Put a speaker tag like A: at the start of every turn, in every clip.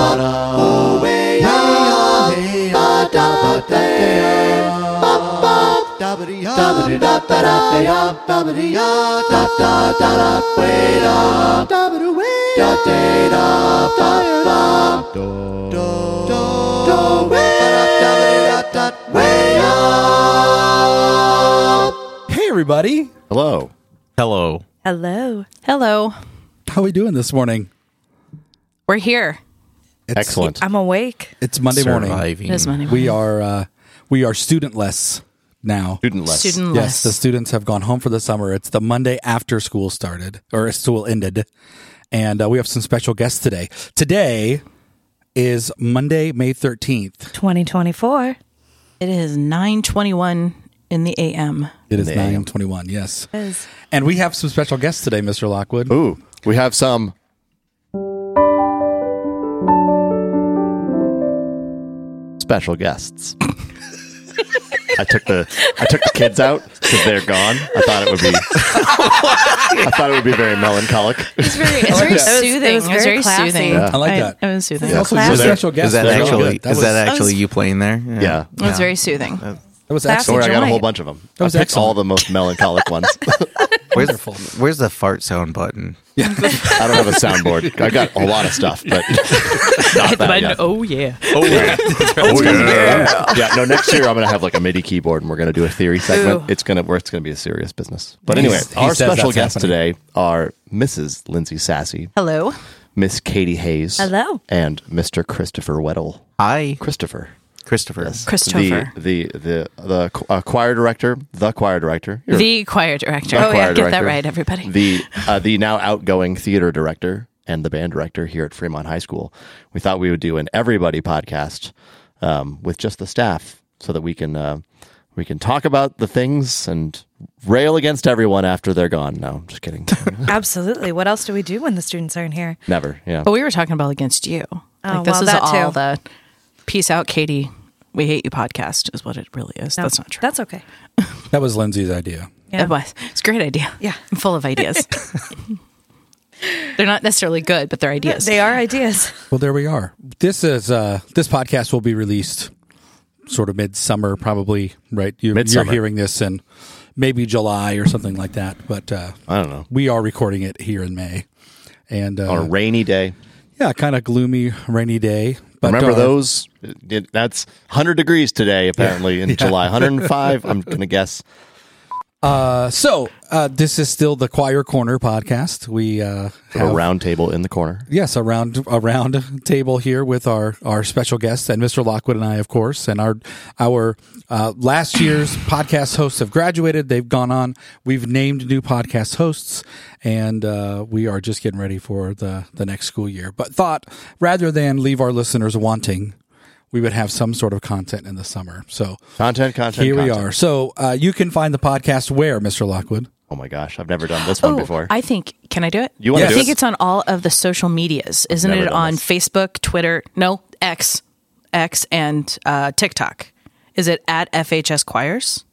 A: Hey, everybody.
B: Hello.
C: Hello.
D: Hello.
E: Hello.
A: How are we doing this morning?
E: We're here.
B: Excellent.
D: I'm awake.
A: It's Monday morning.
C: Surviving.
E: It is Monday
A: We are studentless now.
B: Studentless.
E: Studentless.
A: Yes, the students have gone home for the summer. It's the Monday after school started, or school ended. And we have some special guests today. Today is Monday, May 13th.
D: 2024.
E: It is 9:21 in the a.m.
A: It is
B: the AM.
A: 9:21, yes.
D: It is.
A: And we have some special guests today, Mr. Lockwood.
B: Ooh, we have some special guests. I took the kids out because they're gone. I thought it would be very melancholic.
E: It's very soothing.
D: It was very classy.
E: soothing.
B: Yeah.
A: I like that.
E: It was soothing.
B: Yeah.
A: Also,
D: Classic.
A: your special guest.
C: Is that
A: was really
C: actually
A: good. That was-
C: you playing there?
B: Yeah.
E: It was very soothing.
A: That was
D: Classy.
A: excellent.
B: Don't worry, I got a
D: joint.
B: whole bunch of them. I
A: was
B: picked
A: excellent.
B: all the most melancholic ones.
C: Where's the fart sound button?
B: I don't have a soundboard. I got a lot of stuff, but not that yet.
E: Oh yeah.
B: Oh yeah. Yeah. No, next year I'm gonna have like a MIDI keyboard, and we're gonna do a theory segment.
E: Ooh.
B: It's gonna be a serious business. But anyway,
A: He
B: our
A: says
B: special
A: that's
B: guests
A: happening.
B: today are Mrs. Lindsay Sassy,
E: Hello.
B: Miss Katie Hayes,
D: Hello.
B: and Mr. Christopher Weddle.
C: Hi,
B: Christopher.
C: Christopher.
E: Christopher.
B: The choir director, the choir director.
E: The choir director.
B: The
E: Oh
B: choir
E: yeah, get that
B: director.
E: right, everybody.
B: The now outgoing theater director and the band director here at Fremont High School. We thought we would do an everybody podcast with just the staff, so that we can talk about the things and rail against everyone after they're gone. No, I'm just kidding.
D: Absolutely. What else do we do when the students aren't here?
B: Never. Yeah.
E: But we were talking about against you.
D: Oh,
E: This
D: well,
E: is
D: that
E: all
D: too.
E: the peace out, Katie. We hate you podcast is what it really is.
D: No,
E: That's not true.
D: That's okay.
A: That was Lindsay's idea.
D: Yeah.
E: It was. It's a great idea.
D: Yeah.
E: I'm full of ideas. They're not necessarily good, but they're ideas.
D: They are ideas.
A: Well, there we are. This podcast will be released sort of midsummer, probably, right? You're
B: Midsummer.
A: hearing this in maybe July or something like that. But
B: I don't know.
A: we are recording it here in May. And
B: On a rainy day.
A: yeah, kind of gloomy, rainy day. But
B: Remember those? That's 100 degrees today, apparently, in July. 105, I'm going to guess.
A: So this is still the Choir Corner podcast. We have
B: A round table in the corner.
A: Yes, a round table here with our special guests and Mr. Lockwood and I, of course, and our last year's podcast hosts have graduated. They've gone on. We've named new podcast hosts, and we are just getting ready for the next school year. But thought rather than leave our listeners wanting, we would have some sort of content in the summer. So
B: Content.
A: here we
B: content.
A: are. So you can find the podcast where, Mr. Lockwood?
B: Oh my gosh, I've never done this one before.
E: I think, can I do it?
B: You wanna
E: I
B: do
E: think
B: it?
E: it's on all of the social medias. Isn't
B: never
E: it
B: done
E: on
B: this.
E: Facebook, Twitter, no, X and TikTok? Is it at FHS Choirs?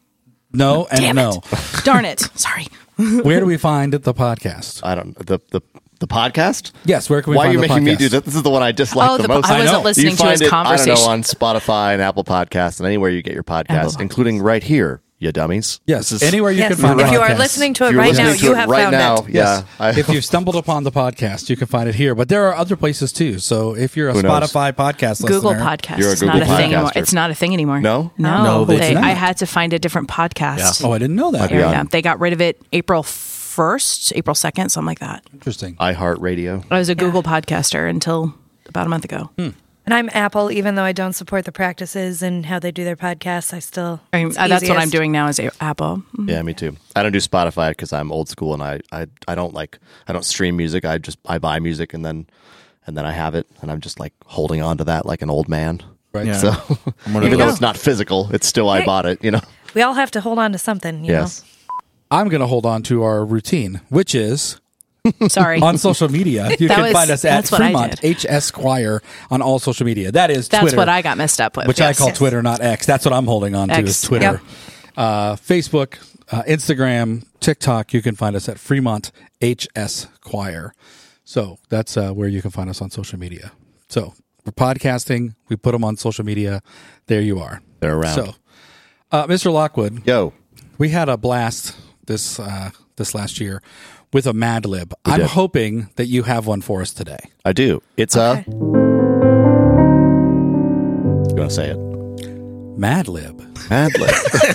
A: No and
E: Damn
A: no.
E: it. Darn it. Sorry.
A: Where do we find the podcast?
B: I don't the podcast.
A: Yes, where can we
B: Why are
A: find
B: you
A: the
B: making me
A: podcast?
B: do that? This is the one I dislike
E: Oh,
B: the most.
E: I wasn't
A: know.
E: listening
B: you
E: to
B: find
E: his
B: it,
E: conversation.
B: I don't know, on Spotify and Apple Podcasts and anywhere you get your podcasts,
E: Apple
B: including right here, you dummies.
A: Yes,
B: This is-
A: anywhere you
D: Yes.
A: can find the
D: If you are
A: podcast.
D: listening to
B: if
D: it
B: you're
D: right now,
B: listening to
D: you
B: it
D: have
B: right
D: found
B: now,
D: it.
B: yeah.
A: If you've stumbled upon the podcast, you can find it here. But there are other places too. So if you're a
B: Who knows?
A: Spotify podcast
E: Google
A: listener,
E: Podcast.
B: You're a
E: It's not
B: Google
E: a thing anymore.
B: podcaster.
E: It's not a thing anymore.
B: No?
E: No.
A: No, it's not.
E: I had to find a different podcast.
A: oh, I didn't know that.
B: Yeah.
E: Yeah, they got rid of it April 1st, April 2nd, something like that.
A: Interesting.
B: iHeartRadio.
E: I was a Google podcaster until about a month ago.
D: And I'm Apple, even though I don't support the practices and how they do their podcasts. I still.
E: I mean,
D: it's
E: that's what I'm
D: easiest.
E: doing now is Apple.
B: Yeah, me too. I don't do Spotify because I'm old school and I don't stream music. I buy music and then I have it and I'm just like holding on to that like an old man.
A: Right.
C: Yeah.
B: So
C: one of
B: even though
D: those.
B: it's not physical, it's still I
D: Hey.
B: bought it. You know.
D: We all have to hold on to something, you
B: Yes.
A: I'm going to hold on to our routine, which is
E: Sorry.
A: on social media. You
E: That
A: can
E: was-
A: find us at
E: that's what I
A: Fremont HS Choir on all social media. That is
E: That's
A: Twitter,
E: what I got messed up with.
A: which
E: yes.
A: I call Twitter, not X. That's what I'm holding on to
E: X,
A: is Twitter. Facebook, Instagram, TikTok. You can find us at Fremont HS Choir. So that's where you can find us on social media. So we're podcasting. We put them on social media. There you are.
B: They're around.
A: So, Mr. Lockwood,
B: Yo,
A: we had a blast this last year with a Mad Lib. I'm
B: did.
A: hoping that you have one for us today.
B: I do. It's
D: Okay.
B: you want to say it?
A: Mad Lib.
B: Mad Lib.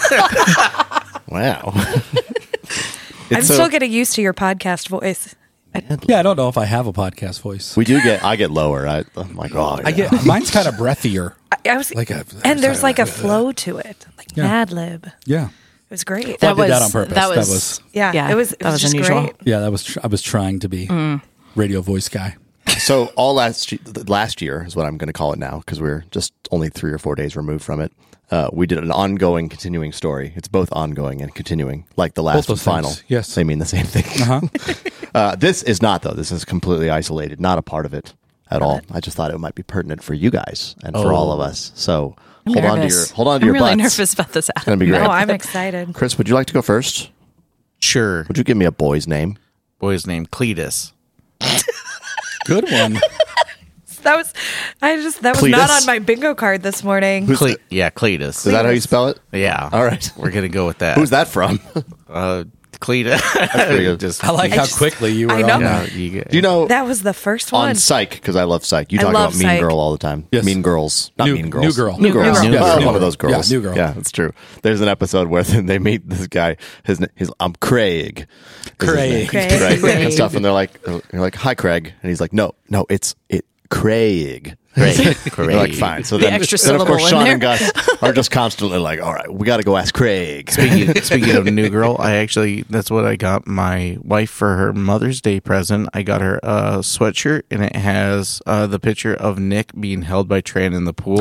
B: Wow.
D: I'm still getting used to your podcast voice.
A: Yeah, I don't know if I have a podcast voice.
B: I get lower. I'm like, oh, yeah.
A: I get mine's kind of breathier.
D: I was,
A: Like a-
D: and there's like a flow to it, like
A: Yeah.
D: Mad Lib.
A: Yeah.
D: It was great.
A: Well, I did that on purpose.
E: That
A: That
E: was,
A: was-
D: Yeah, it was
E: that was
D: just
E: unusual.
D: great.
A: Yeah, that was. I was trying to be radio voice guy.
B: So all last year is what I'm going to call it now because we're just only 3 or 4 days removed from it. We did an ongoing, continuing story. It's both ongoing and continuing, like the last
A: Both those
B: and final.
A: things, yes.
B: They mean the same thing. This is not, though. This is completely isolated, not a part of it at all. I just thought it might be pertinent for you guys and for all of us. So hold on to your
E: I'm
B: your
E: really
B: butts.
E: nervous about this.
B: It's going to be great.
D: Oh, I'm excited.
B: Chris, would you like to go first?
C: Sure.
B: Would you give me a boy's name?
C: Boy's name Cletus.
A: Good one.
D: That was
B: Cletus?
D: not on my bingo card this morning.
C: Yeah, Cletus.
B: Is that how you spell it?
C: Yeah.
B: All right.
C: We're gonna go with that.
B: Who's that from?
C: Cletus.
B: pretty good.
C: Just
A: I like how quickly you were
D: I know.
A: on
C: yeah,
A: that.
C: you,
B: Do you know
D: That was the first one.
B: on Psych, because I love Psych. You
D: I
B: talk
D: love
B: about Mean
D: Psych.
B: Girl all the time.
A: Yes.
B: Mean Girls. Not
A: New-
B: Mean Girls.
A: New Girl.
B: New Girls.
D: New Girl.
B: Well,
A: New
B: one
A: Girl.
B: of those girls.
A: Yeah, New Girl.
B: Yeah, that's true. There's an episode where they meet this guy. His Craig. Is his name.
A: Craig.
B: Craig. And stuff. And they're like, hi, Craig. And he's like, no, it's Craig. Craig. They're like, fine. So then,
E: extra
B: then of course,
E: syllable in
B: Sean and
E: there.
B: Gus are just constantly like, all right, we got to go ask Craig.
C: Speaking of New Girl, that's what I got my wife for her Mother's Day present. I got her a sweatshirt, and it has the picture of Nick being held by Tran in the pool.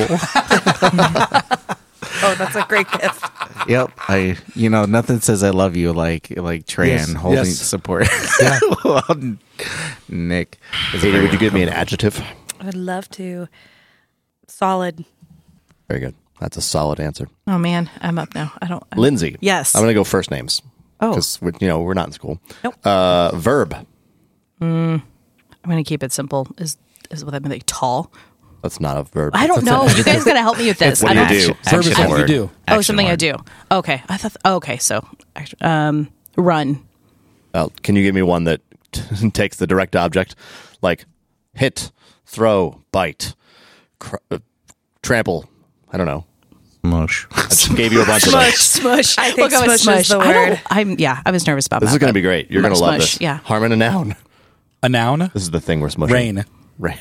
D: Oh, that's a great gift.
C: Yep. Nothing says I love you like Tran
A: Yes,
C: holding
A: yes.
C: support. Well, Nick. is
B: Katie,
C: very
B: would you give me an adjective?
D: I would love to. Solid.
B: Very good. That's a solid answer.
E: Oh man, I'm up now. I don't.
B: Lindsay.
E: Yes.
B: I'm going to go first names.
E: Oh.
B: Because, we're not in school.
D: Nope.
B: Verb.
E: I'm going to keep it simple. Is what I'm going to tall.
B: That's not a verb.
E: I don't know. You guys got to help me with this.
B: What do
E: I'm
B: you do?
E: actually-
A: Verb is
C: Action
A: something you
C: word.
A: do.
E: Oh,
C: Action
E: something I
C: word.
E: do. Okay. I thought. Okay. So, run.
B: Can you give me one that takes the direct object? Like hit, throw, bite, trample. I don't know.
C: Mush.
B: I just gave you a bunch of those.
E: Smush.
D: I think
E: We'll go with
D: smush is the
E: I don't-
D: word.
E: I was nervous about
B: This
E: that.
B: is going to
E: but
B: be great. You're going to love
E: smush,
B: this.
E: Yeah.
B: Harmon, a noun.
A: A noun.
B: This is the thing we're smushing.
A: Rain.
B: Rain.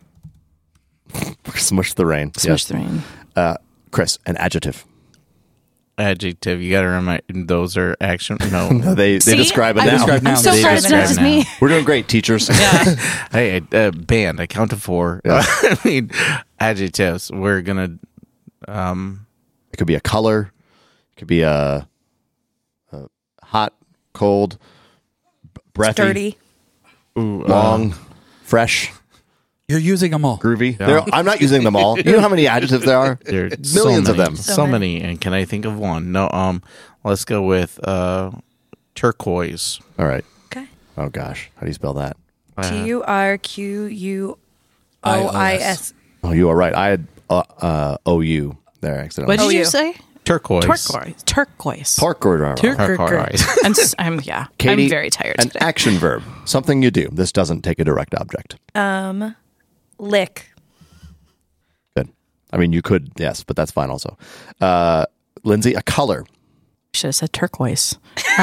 B: Smush the rain.
E: Smush
B: Yes.
E: the rain.
B: Chris, an adjective.
C: Adjective. You got to remind. Those are action. No.
B: They
E: See?
B: describe a
E: I
B: noun.
A: describe
E: I'm
A: nouns.
E: so
C: They
E: glad it's not
C: describe
E: just me.
C: noun.
B: We're doing great, teachers.
C: Hey, band. I counted 4. I mean, adjectives. We're gonna.
B: It could be a color. It could be a hot, cold, breathy,
D: Dirty.
B: long, fresh,
A: You're using them all.
B: groovy. I'm not using them all. You know how many adjectives there are?
C: There are
B: Millions of
C: many,
B: them.
C: So many. And can I think of one? No. Let's go with turquoise.
B: All right.
D: Okay.
B: Oh gosh, how do you spell that?
D: TURQUOIS.
B: Oh, you are right. I had OU there accidentally.
E: What did
D: Oh,
E: you
D: you.
E: say?
C: Turquoise.
E: Turquoise.
B: Turquoise.
C: Turquoise.
E: Yeah.
B: Katie,
E: I'm very tired
B: An
E: today.
B: action verb, something you do. This doesn't take a direct object.
D: Lick.
B: Good. I mean, you could, yes, but that's fine also. Lindsay, a color.
E: Should have said turquoise.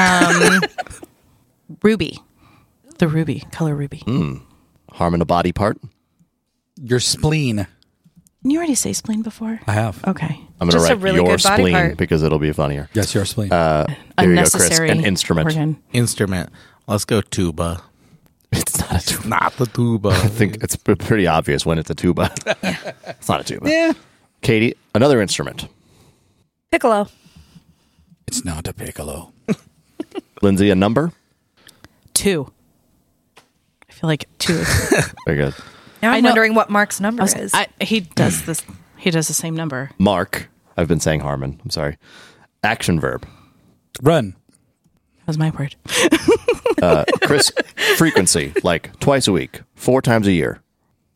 E: Ruby. The ruby. Color ruby.
B: Harmon, a body part.
A: Your spleen.
E: Didn't you already say spleen before?
A: I have.
E: Okay.
B: I'm going to
D: Just a
B: write
D: really
B: your
D: good body
B: spleen
D: part.
B: because it'll be funnier.
A: Yes, your spleen.
B: There you go, Chris.
E: Unnecessary.
B: An instrument.
E: organ.
C: Instrument. Let's go tuba.
B: It's not a tuba.
C: Not the tuba.
B: I think it's pretty obvious when it's a tuba. It's not a tuba. Yeah. Katie, another instrument.
D: Piccolo.
A: It's not a piccolo.
B: Lindsay, a number.
E: 2. I feel like 2.
B: Very good.
D: Now
E: I
D: I'm
E: know-
D: wondering what Mark's number is.
E: He does this. He does the same number.
B: Mark. I've been saying Harmon. I'm sorry. Action verb.
A: Run.
E: That was my word.
B: Chris, frequency, like twice a week, 4 times a year.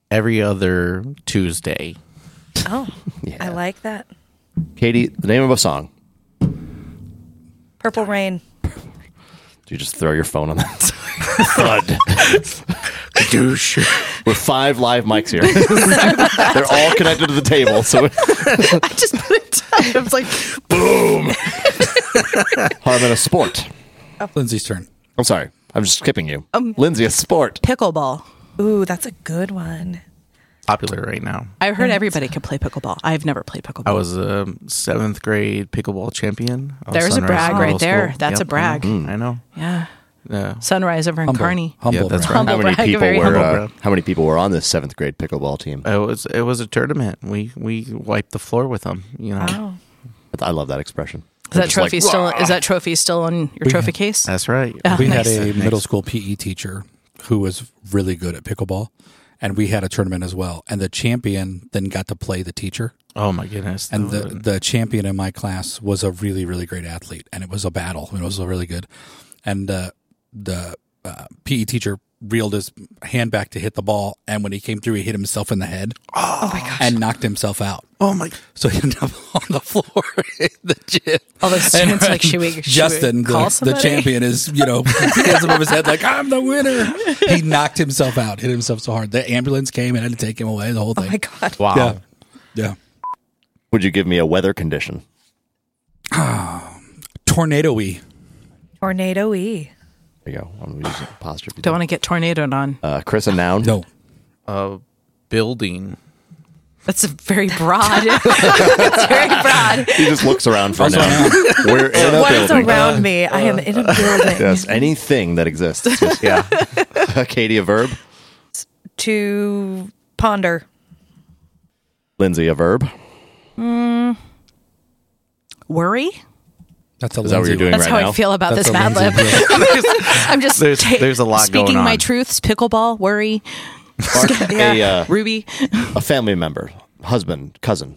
C: Every other Tuesday.
D: Oh, I like that.
B: Katie, the name of a song.
D: Purple Rain.
B: Do you just throw your phone on that? Thud.
C: Douche.
B: With 5 live mics here. They're all connected to the table. So
E: I just put it down. I was like,
B: boom. Harmon, a sport.
A: Lindsay's turn.
B: I'm sorry. I'm just skipping you. Lindsay, a sport.
E: pickleball.
D: Ooh, that's a good one.
C: Popular right now.
E: I heard everybody could play pickleball. I've never played pickleball.
C: I was a 7th grade pickleball champion.
E: There's a brag right
C: Middle
E: there.
C: School.
E: That's a
C: Yep,
E: brag.
C: I know.
E: Yeah.
C: Yeah.
E: Sunrise over in Kearney.
A: Humble
C: Yeah, that's
A: brag.
C: right.
B: How many
E: brag,
B: people
E: very
B: were?
C: humble.
B: How many people were on this 7th grade pickleball team?
C: It was a tournament. We wiped the floor with them. You know.
D: Oh.
B: I love that expression.
E: Is that trophy still on your trophy case?
C: That's right.
A: We
E: nice.
A: had a middle school PE teacher who was really good at pickleball, and we had a tournament as well. And the champion then got to play the teacher.
C: Oh my goodness.
A: And the champion in my class was a really, really great athlete, and it was a battle. It was really good. And the PE teacher reeled his hand back to hit the ball, and when he came through, he hit himself in the head.
D: Oh my gosh.
A: And knocked himself out.
C: Oh my.
A: So he ended up on the floor in the gym.
E: All those students like, should we
A: Justin,
E: call
A: the
E: somebody?
A: champion, is, hands above his head like, I'm the winner. He knocked himself out, hit himself so hard. The ambulance came and had to take him away, the whole thing.
D: Oh my God.
C: Wow.
A: Yeah. Yeah.
B: Would you give me a weather condition?
A: Tornado-y.
D: Tornado-y.
B: There you go. I'm using apostrophe.
E: Don't want to get tornadoed on.
B: Chris, a noun?
A: No.
C: Building.
E: That's a very broad. It's very broad.
B: He just looks around for a noun. We're in a
D: What is
B: building.
D: around me? I am in a building.
B: Yes, anything that exists. Yeah. Katie, a verb.
D: To ponder.
B: Lindsay, a verb.
E: Worry?
A: That's a
B: Is that what
A: Lindsay
B: you're doing
A: one.
E: That's
B: right
E: how
B: now?
E: I feel about
A: That's
E: this
A: a
E: Mad Lib.
A: Lindsay
E: I'm just
C: There's a lot
E: speaking
C: going
E: my
C: on.
E: truths. Pickleball, worry,
B: A
E: Ruby.
B: family member, husband, cousin.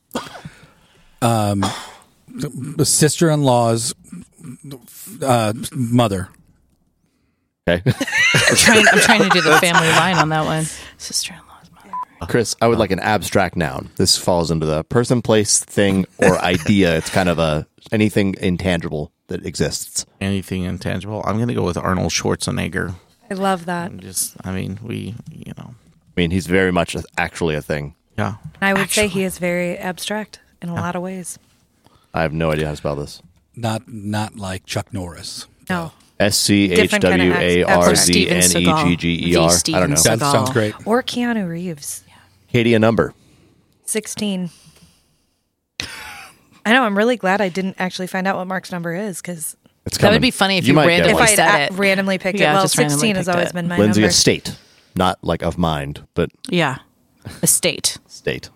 A: The sister-in-law's mother.
B: Okay.
E: I'm trying to do the family line on that one. Sister-in-law's mother.
B: Chris, I would like an abstract noun. This falls into the person, place, thing, or idea. It's kind of anything intangible that exists.
C: Anything intangible. I'm going to go with Arnold Schwarzenegger.
D: I love that.
B: I mean, he's very much actually a thing.
C: Yeah.
D: I would say he is very abstract in a lot of ways.
B: I have no idea how to spell this.
A: Not like Chuck Norris.
D: No.
B: SCHWARZNEGGER. I don't know.
A: That sounds great.
D: Or Keanu Reeves.
B: Katie, a number.
D: 16. I know. I'm really glad I didn't actually find out what Mark's number is because
B: It's
E: That
B: coming.
E: would be funny if you
B: might get
E: randomly
D: if
B: one.
D: I
E: said it.
D: randomly picked
E: Yeah,
D: it. Well,
E: just randomly
D: 16 has
E: picked
D: always
E: it.
D: been my
B: Lindsay,
D: number.
B: a state. Not like of mind, but
E: Yeah. Estate.
B: state.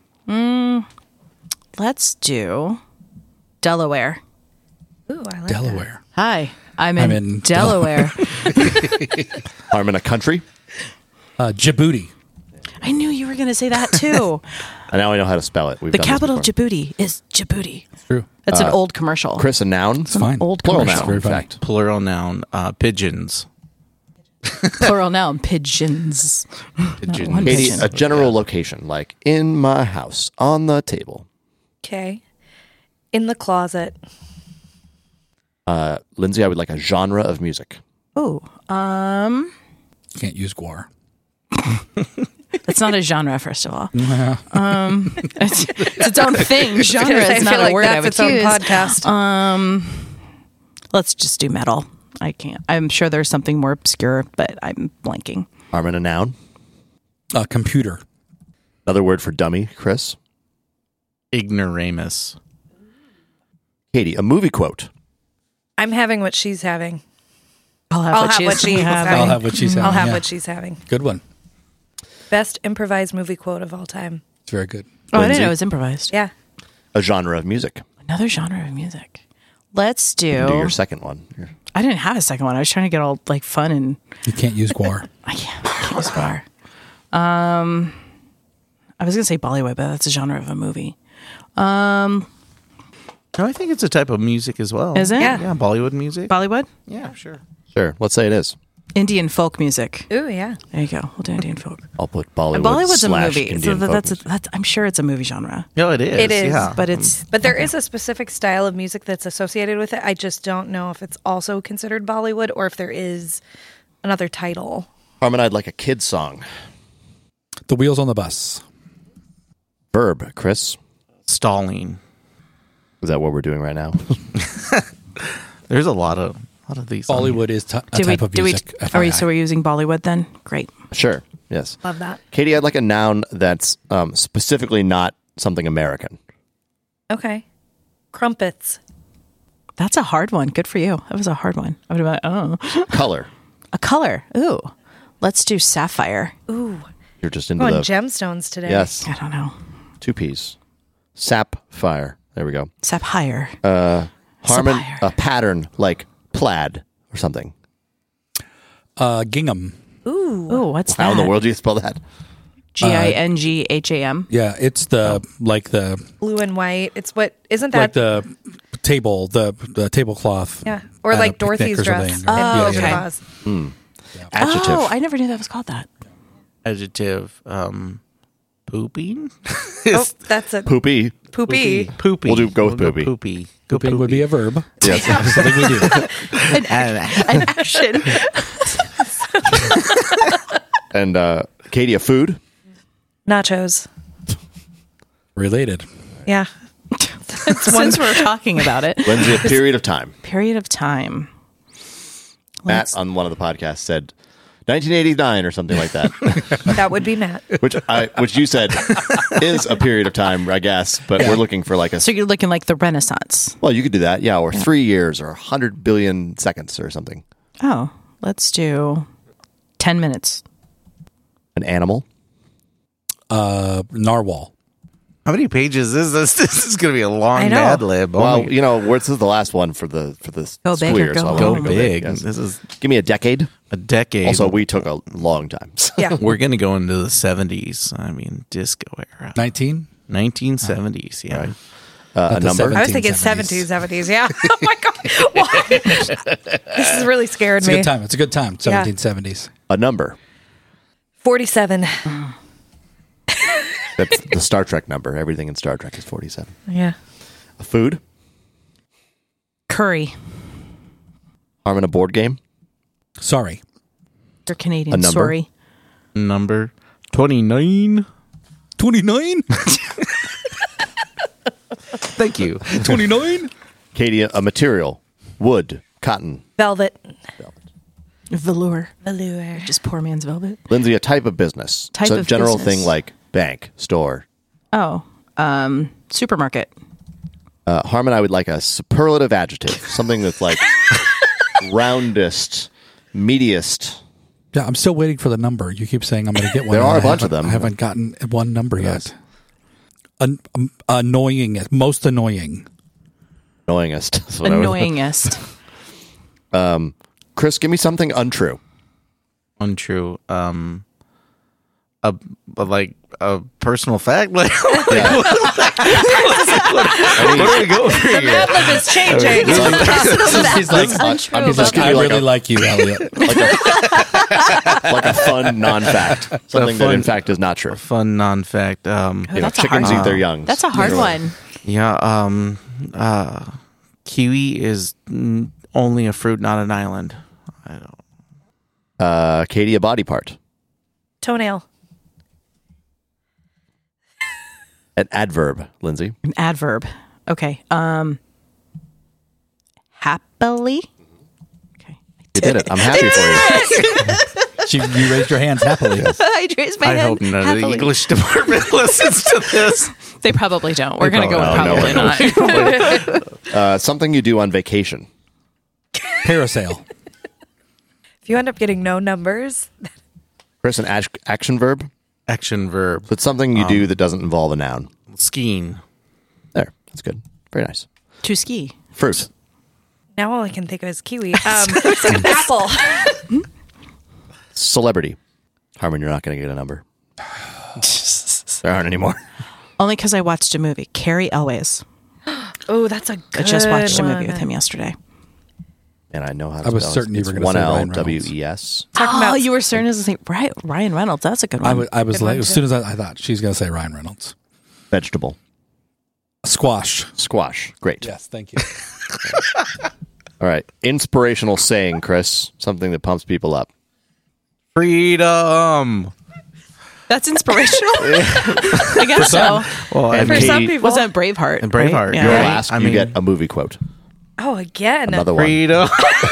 E: Let's do Delaware.
D: Ooh, I like
A: Delaware.
E: Hi. I'm in Delaware.
B: I'm in a country.
A: Djibouti.
E: I knew you were going to say that too.
B: And now I know how to spell it. We've
E: The
B: done this
E: capital of
B: before.
E: Djibouti is Djibouti.
A: True.
E: That's an old commercial.
B: Chris, a noun.
A: It's fine.
E: Old
B: Plural
E: commercial.
B: noun,
A: Very
B: in
A: funny.
B: fact.
C: Plural noun. Pigeons.
E: Plural noun. Pigeons.
C: Pigeons.
E: one
B: Katie,
E: pigeon.
B: a general location, like in my house, on the table.
D: Okay. In the closet.
B: Lindsay, I would like a genre of music.
E: Oh,
A: Can't use guar.
E: that's not a genre, first of all. It's its own thing. Genre
D: I
E: is
D: feel
E: not
D: like
E: a word I
D: that's
E: would
D: its own
E: use.
D: podcast.
E: Let's just do metal. I can't. I'm sure there's something more obscure, but I'm blanking.
B: Armin, a noun.
A: Computer.
B: Another word for dummy, Chris.
C: Ignoramus.
B: Katie, a movie quote.
D: I'm having what she's having.
E: I'll have
D: I'll
E: what
D: have what she's having.
A: I'll have what she's having.
D: I'll have
A: yeah.
D: what she's having.
A: Good one.
D: Best improvised movie quote of all time.
A: It's very good.
E: Oh, I
B: Lindsay?
E: didn't know it was improvised.
D: Yeah.
B: A genre of music.
E: Another genre of music. Let's
B: Do
E: do.
B: your second one.
E: I didn't have a second one. I was trying to get all like fun and
A: You can't use guar.
E: I can't use bar. I was gonna say Bollywood, but that's a genre of a movie.
C: No, I think it's a type of music as well.
E: Is it?
D: Yeah.
C: Yeah, Bollywood music.
E: Bollywood?
C: Yeah, sure.
B: Sure. Let's say it is.
E: Indian folk music.
D: Ooh, yeah.
E: There you go. We'll do Indian folk.
B: I'll put Bollywood.
E: Bollywood's a movie,
B: Indian
E: so
B: folk.
E: that's I'm sure it's a movie genre.
C: No, it is.
D: It is,
C: Yeah.
E: But
D: there is a specific style of music that's associated with it. I just don't know if it's also considered Bollywood or if there is another title.
B: Harmon, I'd like a kid song.
A: The Wheels on the Bus.
B: Verb, Chris.
C: Stalling.
B: Is that what we're doing right now?
C: There's a lot of these. on here.
A: Bollywood is a type of music. FYI.
E: So we're using Bollywood then? Great.
B: Sure. Yes.
D: Love that.
B: Katie, I'd like a noun that's specifically not something American.
D: Okay. Crumpets.
E: That's a hard one. Good for you. That was a hard one. I would have been like, oh.
B: Color.
E: A color. Ooh. Let's do sapphire.
D: Ooh.
B: You're just into
D: Going
B: the
D: gemstones today.
B: yes.
E: I don't know.
B: 2 P's. Sapphire. There we go.
E: Sapphire.
B: Harmon,
E: Sapphire.
B: a pattern like plaid or something.
A: Gingham.
E: Ooh, what's
B: How
E: that?
B: in the world do you spell that?
E: Gingham.
A: Yeah, it's the like the
D: Blue and white. It's what, isn't that?
A: like the table, the tablecloth.
D: Yeah. Or
A: at
D: like
A: a
D: Dorothy's
A: picnic or
D: dress.
A: something.
D: in
E: Oh,
D: Wizard of
E: okay.
D: Oz.
B: Adjective.
E: Oh, I never knew that was called that.
C: Adjective. Pooping.
D: Oh, that's a
B: Poopy.
D: poopy.
C: Poopy.
B: We'll go with poopy.
C: Poopy. Go
A: Pooping would be a verb.
B: Yes.
A: Something we do.
E: An action.
B: And Katie, a food.
D: Nachos.
A: Related.
D: Yeah.
E: Since we're talking about it.
B: Lindsay, a period of time.
E: Period of time.
B: Matt on one of the podcasts said 1989 or something like that,
D: That would be Matt.
B: which you said is a period of time, I guess. But we're looking for like a.
E: So you're looking like the Renaissance.
B: Well, you could do that, yeah, or 3 years or 100 billion seconds or something.
E: Oh, let's do 10 minutes.
B: An animal.
A: Narwhal.
C: How many pages is this? This is going to be a long
D: I know.
C: Mad Lib. Oh
B: Well,
C: my-
B: you know, this is the last one for the
E: Go
B: school
E: big or
B: year.
E: go
B: So I
E: home.
B: wanna
C: go big.
B: yes.
C: This is
B: Give me a decade.
C: a decade.
B: Also, we took a long time.
D: Yeah.
C: we're going to go into the 70s. I mean, disco era.
A: 19?
C: 1970s. Yeah.
B: Right.
A: Not
B: A
A: the
B: number.
D: I was thinking
A: 1770s.
D: 70s. Yeah. Oh my God. Why? This has really scared
A: It's a
D: me.
A: good time. It's a good time.
D: Yeah.
A: 1770s.
B: A number.
D: 47.
B: That's the Star Trek number. Everything in Star Trek is 47.
D: Yeah.
B: A food.
E: Curry.
B: Harmon, a board game.
A: Sorry.
E: They're Canadian.
B: A number?
E: Sorry.
C: Number 29.
A: 29?
C: Thank you.
A: 29?
B: Katie, a material. Wood. Cotton.
D: Velvet.
E: Velour.
D: Velour.
E: Just poor man's velvet.
B: Lindsay, a type of business.
E: Type
B: so
E: of
B: general
E: business.
B: thing like bank, store.
E: Oh, supermarket.
B: Harmon, I would like a superlative adjective. Something that's like roundest, meatiest.
A: Yeah, I'm still waiting for the number. You keep saying I'm going to get one.
B: There
A: and
B: are a
A: I
B: bunch of
A: haven't-
B: them.
A: I haven't gotten one number yet. Annoying. Most annoying.
B: Annoyingest. That's what I would-
E: Annoyingest.
B: Chris, give me something untrue.
C: Untrue. Like a personal fact. Like,
B: Yeah.
C: what do we go for
D: The
C: here?
D: Mad Lib is changing.
A: He's like,
E: untrue.
A: he's like,
B: give
A: I
B: me like
A: really
B: a-
A: like you, Elliot.
B: Like a fun non-fact. Something that in
C: fun-
B: fact is not true.
C: Fun non-fact.
B: You know,
E: That's a
B: chickens
E: hard-
B: eat their young.
E: That's a hard one.
C: Yeah. Kiwi is only a fruit, not an island. I don't.
B: Katie, a body part.
D: Toenail.
B: An adverb, Lindsay.
E: An adverb. Okay. Happily. Okay.
B: You did it. I'm happy for you.
A: You raised your hands happily.
E: I raised my
C: I
E: hand.
C: hope none of the
E: happily.
C: English department listens to this.
E: They probably don't. We're going to go
B: probably
E: with
B: don't.
E: probably not.
B: Something you do on vacation.
A: Parasail.
D: If you end up getting no numbers,
B: Chris, an action verb.
C: Action verb.
B: So it's something you do that doesn't involve a noun.
C: Skiing.
B: There. That's good. Very nice.
E: To ski.
B: Fruit.
D: now all I can think of is kiwi. Apple.
B: Celebrity. Harmon, you're not going to get a number. There aren't any more.
E: Only because I watched a movie. Carrie Elways.
D: Oh, that's a good
E: I just watched a
D: one.
E: movie with him yesterday.
B: And I know how to
A: I was
B: spell it.
A: certain you
B: It's
A: were gonna say Ryan Reynolds.
B: WES.
E: Oh, you were certain as Ryan Reynolds. That's a good one.
A: I was
D: Good
A: like,
D: one,
A: as
D: too.
A: soon as I thought she's going to say Ryan Reynolds.
B: Vegetable.
A: Squash.
B: Squash. Great.
A: Yes, thank you.
B: All right. Inspirational saying, Chris. Something that pumps people up.
C: Freedom.
E: That's inspirational. I guess so.
C: Well,
B: And
D: For
B: Katie,
D: some people.
E: Was that Braveheart?
C: And Braveheart,
E: right?
C: you're
B: You're
C: right.
B: last.
C: I
B: You
C: mean-
B: get a movie quote.
D: Oh, again.
B: Another one.
C: freedom.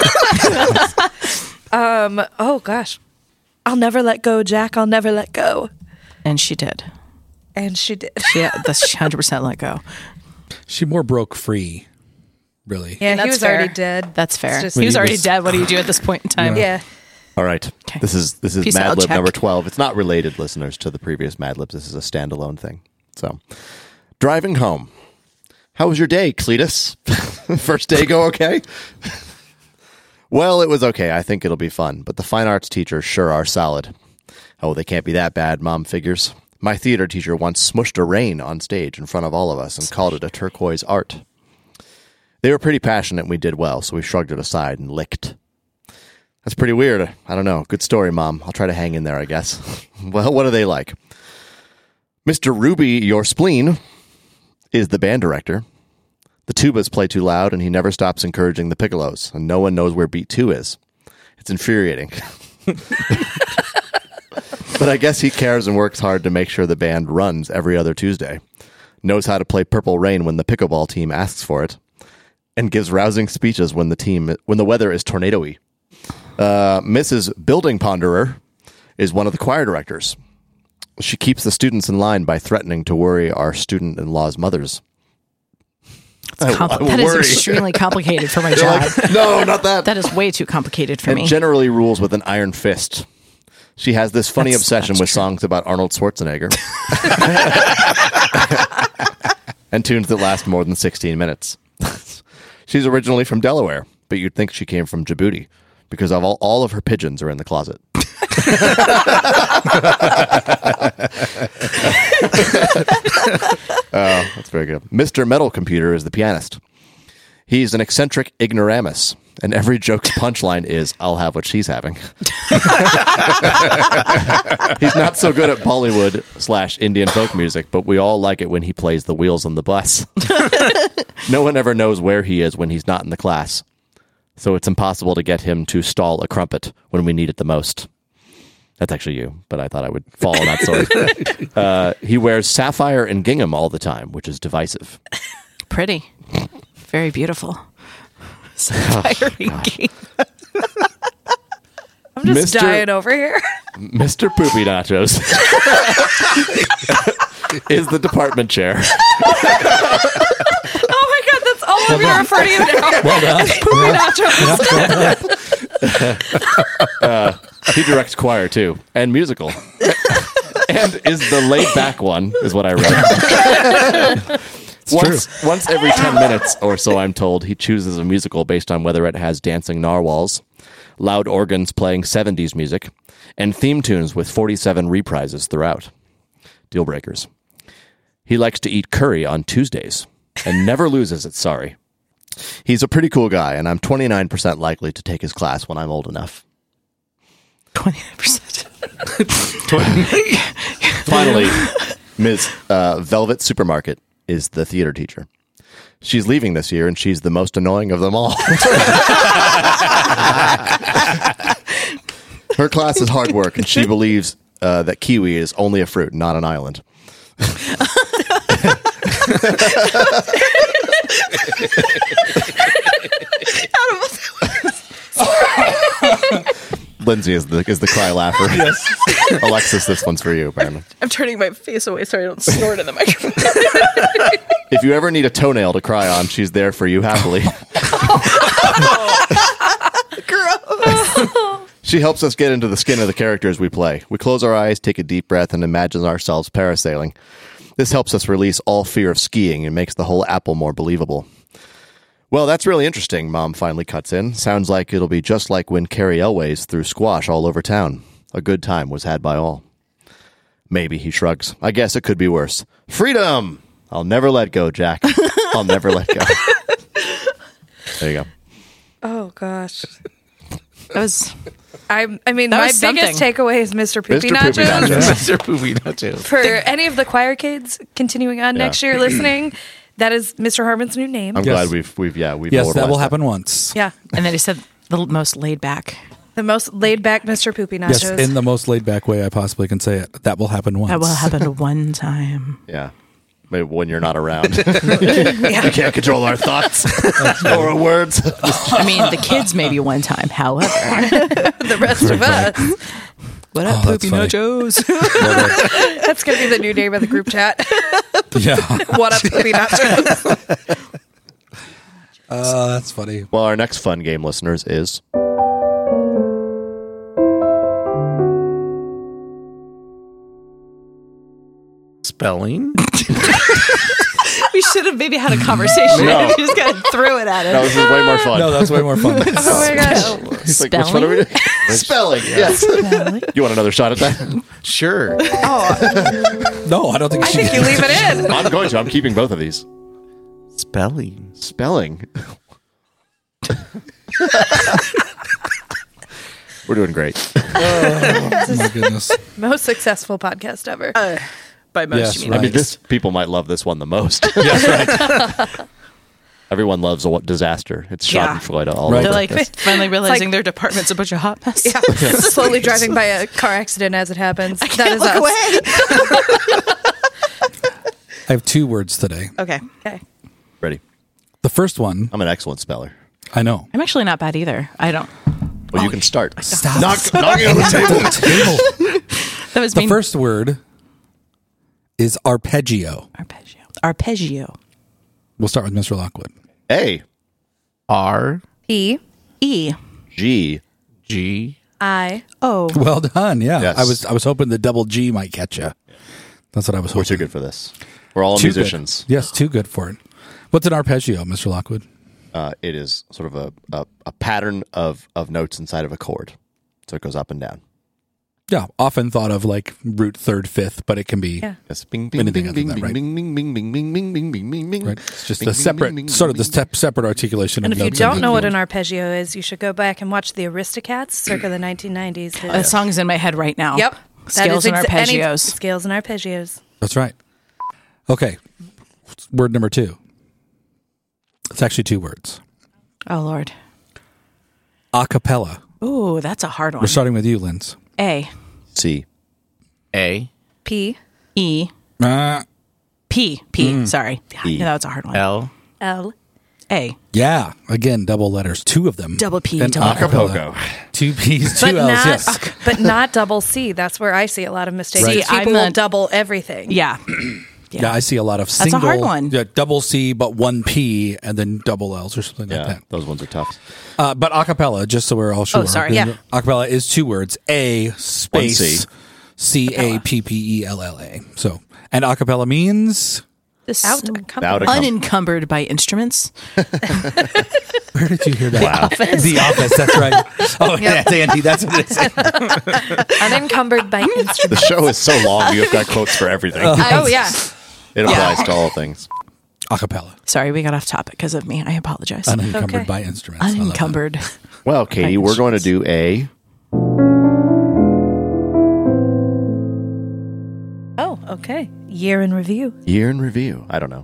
D: Oh, gosh. I'll never let go, Jack. I'll never let go.
E: And she did.
D: And she did.
E: Yeah, that's 100% let go.
A: She more broke free, really.
D: Yeah,
E: That's
D: he was
E: fair.
D: already dead.
E: That's fair.
D: It's just-
E: He was
A: When he
E: already
A: was-
E: dead. What do you do at this point in time?
D: Yeah.
B: All right.
E: Okay.
B: This is
E: Peace
B: Mad
E: out,
B: Lib
E: Jack.
B: number 12. It's not related, listeners, to the previous Mad Libs. This is a standalone thing. So, driving home. How was your day, Cletus? First day go okay? Well, it was okay. I think it'll be fun, but the fine arts teachers sure are solid. Oh, they can't be that bad, Mom figures. My theater teacher once smushed a rain on stage in front of all of us and called it a turquoise art. They were pretty passionate and we did well, so we shrugged it aside and licked. That's pretty weird. I don't know. Good story, Mom. I'll try to hang in there, I guess. Well, what are they like? Mr. Ruby, your spleen, is the band director. The tubas play too loud, and he never stops encouraging the piccolos, and no one knows where beat 2 is. It's infuriating. But I guess he cares and works hard to make sure the band runs every other Tuesday. Knows how to play Purple Rain when the pickleball team asks for it, and gives rousing speeches when the weather is tornado-y. Mrs. Building Ponderer is one of the choir directors. She keeps the students in line by threatening to worry our student-in-law's mothers.
E: That is extremely complicated for my
B: They're
E: job.
B: like, no, not that.
E: That is way too complicated for
B: And
E: me.
B: generally rules with an iron fist. She has this funny
E: That's
B: obsession with
E: true.
B: songs about Arnold Schwarzenegger. And tunes that last more than 16 minutes. She's originally from Delaware, but you'd think she came from Djibouti because of all of her pigeons are in the closet. Oh, that's very good. Mr. Metal Computer is the pianist. He's an eccentric ignoramus, and every joke's punchline is, I'll have what she's having. He's not so good at Bollywood / Indian folk music, but we all like it when he plays the wheels on the bus. No one ever knows where he is when he's not in the class, so it's impossible to get him to stall a crumpet when we need it the most. That's actually you, but I thought I would fall on that sword. He wears sapphire and gingham all the time, which is divisive.
E: Pretty. Very beautiful. Sapphire game.
D: I'm just
B: Mr.
D: dying over here.
B: Mr. Poopy Nachos is the department chair.
D: Oh my God, that's all I'm going to refer to you now.
A: Well done.
D: Poopy nachos.
B: He directs choir too, and musical, and is the laid back one, is what I read. Once every 10 minutes or so, I'm told, he chooses a musical based on whether it has dancing narwhals, loud organs playing 70s music, and theme tunes with 47 reprises throughout. Deal breakers. He likes to eat curry on Tuesdays and never loses it, sorry. He's a pretty cool guy, and I'm 29% likely to take his class when I'm old enough.
E: 29%.
B: Finally, Ms. Velvet Supermarket is the theater teacher. She's leaving this year, and she's the most annoying of them all. Her class is hard work, and she believes that kiwi is only a fruit, not an island. Lindsay is the cry laugher. Yes. Alexis, this one's for you, apparently.
E: I'm turning my face away so I don't snort in the microphone.
B: If you ever need a toenail to cry on, she's there for you happily. She helps us get into the skin of the characters we play. We close our eyes, take a deep breath, and imagine ourselves parasailing. This helps us release all fear of skiing and makes the whole apple more believable. Well, that's really interesting, Mom finally cuts in. Sounds like it'll be just like when Carrie Elways threw squash all over town. A good time was had by all. Maybe, he shrugs. I guess it could be worse. Freedom! I'll never let go, Jack. I'll never let go. There you go.
D: Oh gosh.
E: That was
D: I mean,
E: That
D: my
E: was
D: biggest
E: something.
D: takeaway is Mr. Poopy
B: Mr. Poopy
D: Nachos.
B: Nachos.
C: Mr. Poopy Nachos.
D: For any of the choir kids continuing on
B: Yeah.
D: next year listening, that is Mr. Harmon's new name.
B: I'm
A: Yes.
B: glad we've
A: Yes, that will
B: immortalized
A: happen once.
D: Yeah.
E: and then he said the most laid back.
D: The most laid back Mr. Poopy Nachos.
A: Yes, in the most laid back way I possibly can say it. That will happen once.
E: That will happen one time.
B: Yeah. Maybe when you're not around. You can't control our thoughts or our words.
E: I mean, the kids maybe one time. However,
D: the rest of us.
E: what up,
A: Oh, that's
E: Poopy
A: funny.
E: Nachos?
D: That's going to be the new name of the group chat.
A: Yeah.
D: What up, Poopy Nachos?
A: That's funny.
B: Well, our next fun game, listeners, is
C: Spelling?
E: We should have maybe had a conversation.
B: No.
E: We just kind of threw it at
B: that
E: him.
B: was way more fun.
A: No, that's way more fun.
D: Oh my gosh.
B: It's like, which one are we doing? Spelling. Yes. You want another shot at that?
C: Sure.
A: No, I don't think
D: I think you leave it in.
B: I'm going to. I'm keeping both of these.
C: Spelling.
B: Spelling. We're doing great.
A: Oh my goodness.
D: Most successful podcast ever.
E: By most,
A: Yes,
E: you mean.
A: right.
B: I mean, people might love this one the most.
A: Yes, right.
B: Everyone loves a disaster. It's
E: Yeah.
B: Schadenfreude all
A: Right.
B: over.
E: They're like
B: this.
E: finally realizing
D: like-
E: their department's a bunch of hot mess.
D: Yeah. Slowly driving by a car accident as it happens. That is
E: Look
D: us.
E: away.
A: I have 2 words today.
E: Okay.
D: Okay.
B: Ready?
A: The first one,
B: I'm an excellent speller.
A: I know.
E: I'm actually not bad either. I don't.
B: Well, you can start.
A: Stop.
B: Knocking on the table.
E: That was
A: The
E: mean.
A: first word is arpeggio.
E: Arpeggio. Arpeggio.
A: We'll start with Mr. Lockwood.
B: A,
C: R
D: E
E: E.
B: G,
C: G
D: I
E: O.
A: Well done. Yeah.
B: Yes.
A: I was hoping the double G might catch you. That's what I was
B: We're
A: hoping.
B: too good for this. We're all
A: Too
B: musicians.
A: Good. Yes, too good for it. What's an arpeggio, Mr. Lockwood?
B: It is sort of a pattern of notes inside of a chord. So it goes up and down.
A: Yeah, often thought of like root, third, fifth, but it can be
B: Yes. Bing, bing,
A: Anything
B: bing,
A: other
B: bing,
A: than that,
B: bing,
A: right?
B: bing, bing, bing, bing, bing, bing, bing, bing, bing, bing.
A: right. It's just
B: Bing,
A: a
B: bing,
A: separate,
B: bing, bing,
A: sort of
B: bing,
A: the separate articulation.
D: And
A: of
D: if you
A: notes
D: don't
A: and
D: know what
A: feeling.
D: an arpeggio is, you should go back and watch the Aristocats circa the 1990s.
E: The song is in my head right now.
D: Yep.
E: Scales and arpeggios.
D: Scales and arpeggios.
A: That's right. Okay. Word number 2. It's actually 2 words.
E: Oh, Lord.
A: Acapella.
E: Ooh, that's a hard one.
A: We're starting with you, Linz.
E: A.
B: C.
C: A
D: P
E: E. P. Sorry.
B: E.
E: Yeah, that's a hard one.
C: L
D: L
E: A.
A: Yeah. Again, double letters. 2 of them.
E: Double P,
A: And
E: double
A: acapella.
B: Acapulco.
A: 2 P's, 2
D: but
A: L's.
D: not
A: Yes.
D: but not double C. That's where I see a lot of mistakes.
E: Right.
D: People
E: I'm
D: will
E: the-
D: double everything.
E: Yeah.
A: Yeah, I see a lot of
E: a
A: single.
E: hard one.
A: Yeah, double C, but 1 P, and then double L's or something like
B: Yeah,
A: that.
B: those ones are tough.
A: But acapella, just so we're all sure.
E: sorry.
D: Yeah.
A: Acapella is 2 words. A space
B: C.
A: Cappella. So, and acapella means
E: This
B: Without a
E: unencumbered by instruments.
A: where did you hear that? The Office. That's right. Oh, yeah, Andy. That's what it is.
D: Unencumbered by
B: The
D: instruments.
B: show is so long, you've got quotes for everything.
D: Oh yeah.
B: It applies to all things.
A: Acapella.
E: Sorry, we got off topic because of me. I apologize.
A: Unencumbered
D: Okay.
A: by instruments. I love that.
E: Unencumbered.
B: Well, Katie, we're going to do a
D: Oh, okay. Year in review.
B: year in review. I don't know.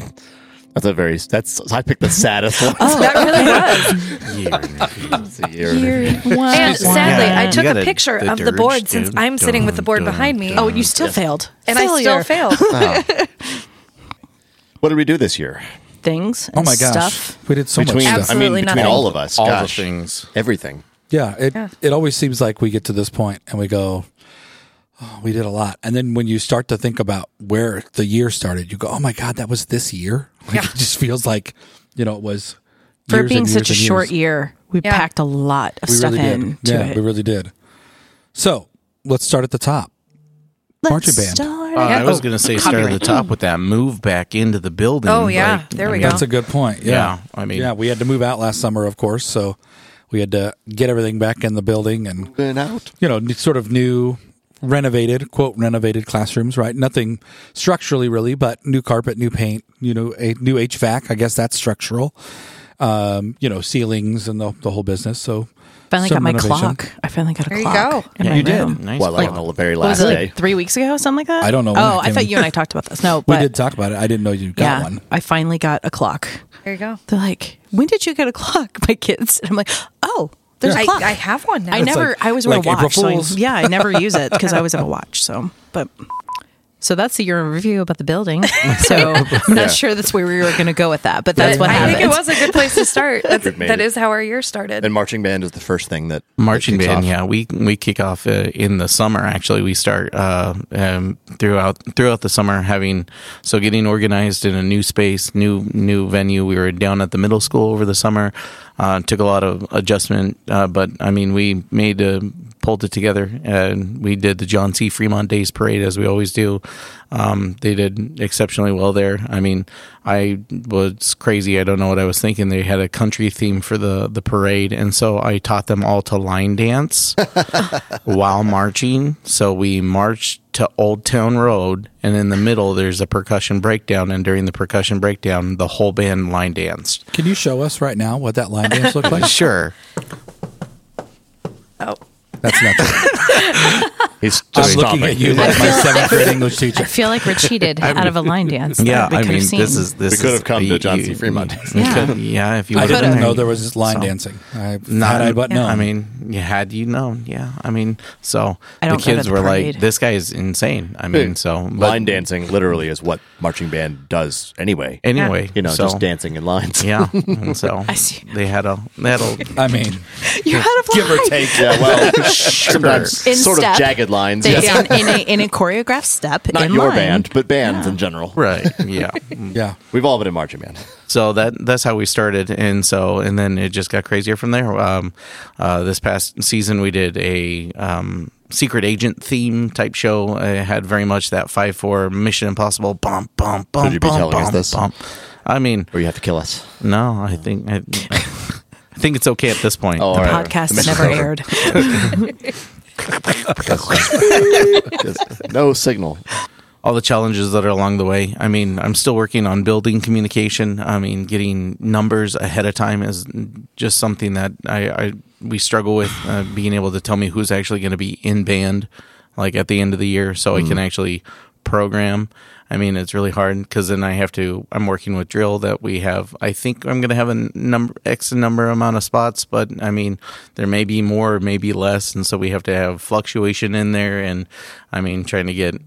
B: I picked the saddest one.
D: That really was.
B: It's a year in review.
D: And sadly,
C: Yeah.
D: I
C: You
D: took a
C: gotta-
D: picture
C: the
D: of the
C: dirge,
D: board since
C: dude.
D: I'm sitting with the board
C: Dun,
D: behind me.
E: Oh, you still failed.
D: and I still
E: Failure.
D: failed.
B: What did we do this year?
E: Things.
A: Oh
E: and
A: my gosh.
E: Stuff.
A: We did so
B: Between,
A: much stuff.
D: Absolutely
B: between
D: nothing.
B: all of us,
C: all
B: gosh,
C: the things.
B: everything.
A: Yeah, it always seems like we get to this point and we go, oh, we did a lot. And then when you start to think about where the year started, you go, oh my God, that was this year. Like, It just feels like, it was
E: For
A: years
E: being
A: and
E: such a
A: years and
E: short
A: years.
E: year, we
D: Yeah.
E: packed a lot of
A: We
E: stuff
A: really did.
E: in
A: Yeah,
E: to it.
A: we really did. So let's start at the top. Marching band.
E: Start
C: I
E: at-
C: was
E: Oh,
C: going to say start at the
E: copyright.
C: top with that move back into the building.
D: Oh, yeah. There we go.
A: That's a good point. Yeah.
C: Yeah, I mean-
A: yeah, we had to move out last summer, of course. So we had to get everything back in the building and,
B: Been out.
A: sort of new, quote, renovated classrooms, right? Nothing structurally really, but new carpet, new paint, a new HVAC. I guess that's structural. ceilings and the whole business. So
E: Finally
A: some
E: got my
A: renovation.
E: clock. I finally got a
D: There you
E: clock.
D: go.
E: in
A: Yeah,
E: my
A: you did.
E: room.
C: Nice.
B: Well, like on the very
E: What
B: last
E: was it,
B: day.
E: like 3 weeks ago, something like that?
A: I don't know when
E: Oh,
A: it
E: I
A: came
E: thought
A: in.
E: you and I talked about this. No,
A: We
E: but
A: did talk about it. I didn't know you got one.
E: I finally got a clock.
D: There you go.
E: They're like, "When did you get a clock?" My kids. And I'm like, "Oh, there's
A: Yeah.
E: a clock."
D: I have one now.
E: I never.
A: like-
E: I always wear
A: like
E: a
A: April
E: watch. So
A: Fools.
E: I never use it because I always have a watch. So that's the year in review about the building. So I'm not sure that's where we were going to go with that, but that's what
D: I
E: happened.
D: think it was a good place to start.
B: Made
D: That
B: it.
D: is how our year started.
B: And marching band is the first thing that
C: Marching
B: kicks
C: band,
B: off.
C: yeah, we kick off in the summer. Actually, we start throughout the summer getting organized in a new space, new venue. We were down at the middle school over the summer. Took a lot of adjustment, but I mean, we pulled it together, and we did the John C. Fremont Days Parade as we always do. They did exceptionally well there. I mean, I was crazy. I don't know what I was thinking. They had a country theme for the parade, and so I taught them all to line dance while marching. So we marched to Old Town Road, and in the middle there's a percussion breakdown, and during the percussion breakdown, the whole band line danced.
A: Can you show us right now what that line dance looked like?
C: Sure.
D: Oh,
A: That's nothing.
B: He's
A: I'm
B: just
A: looking
B: stopping.
A: at you like my seventh grade English teacher.
E: I feel like we're cheated out of a line dance.
C: Yeah,
E: that we
C: I
E: could
C: mean,
E: have seen.
C: this
B: We
C: is
B: could have come to John C. Fremont.
E: Yeah.
C: If you
A: I
C: would've
A: didn't
C: been
A: know
C: there.
A: there was this line
C: So-
A: dancing. Had
C: Not,
A: I but known.
C: I mean, had you known, yeah. I mean, so
E: I
C: the
E: don't go to
C: kids
E: the
C: were
E: parade.
C: like, "This guy is insane." I mean, so but
B: Line dancing literally is what marching band does anyway.
C: anyway, so,
B: just dancing in lines.
C: Yeah, and so
E: I see.
C: they had a
A: I mean,
E: You're out of
A: give or
E: line.
A: take.
B: Yeah, well, sometimes
E: In
B: sort
E: step.
B: of jagged lines.
E: They,
B: Yes.
E: in a choreographed step.
B: Not
E: in
B: your
E: line.
B: band, but bands in general.
C: right, yeah.
A: Yeah.
B: We've all been in marching band.
C: So that's how we started, and then it just got crazier from there. This past season, we did a secret agent theme type show. It had very much that 5-4 Mission Impossible. Bum bum bum.
B: Should you be
C: bum,
B: telling us
C: bum,
B: this?
C: bum. I mean,
B: Or you have to kill us.
C: no. I think I think it's okay at this point.
B: Oh, all right.
E: Podcast
B: The
E: that
B: mission's
E: never
B: over.
E: aired.
B: No signal.
C: All the challenges that are along the way. I mean, I'm still working on building communication. I mean, getting numbers ahead of time is just something that we struggle with. Being able to tell me who's actually going to be in band, like at the end of the year, so I can actually program. I mean, it's really hard because then I'm working with drill that we have. I think I'm going to have a X number amount of spots, but I mean, there may be more, maybe less, and so we have to have fluctuation in there. And I mean, trying to get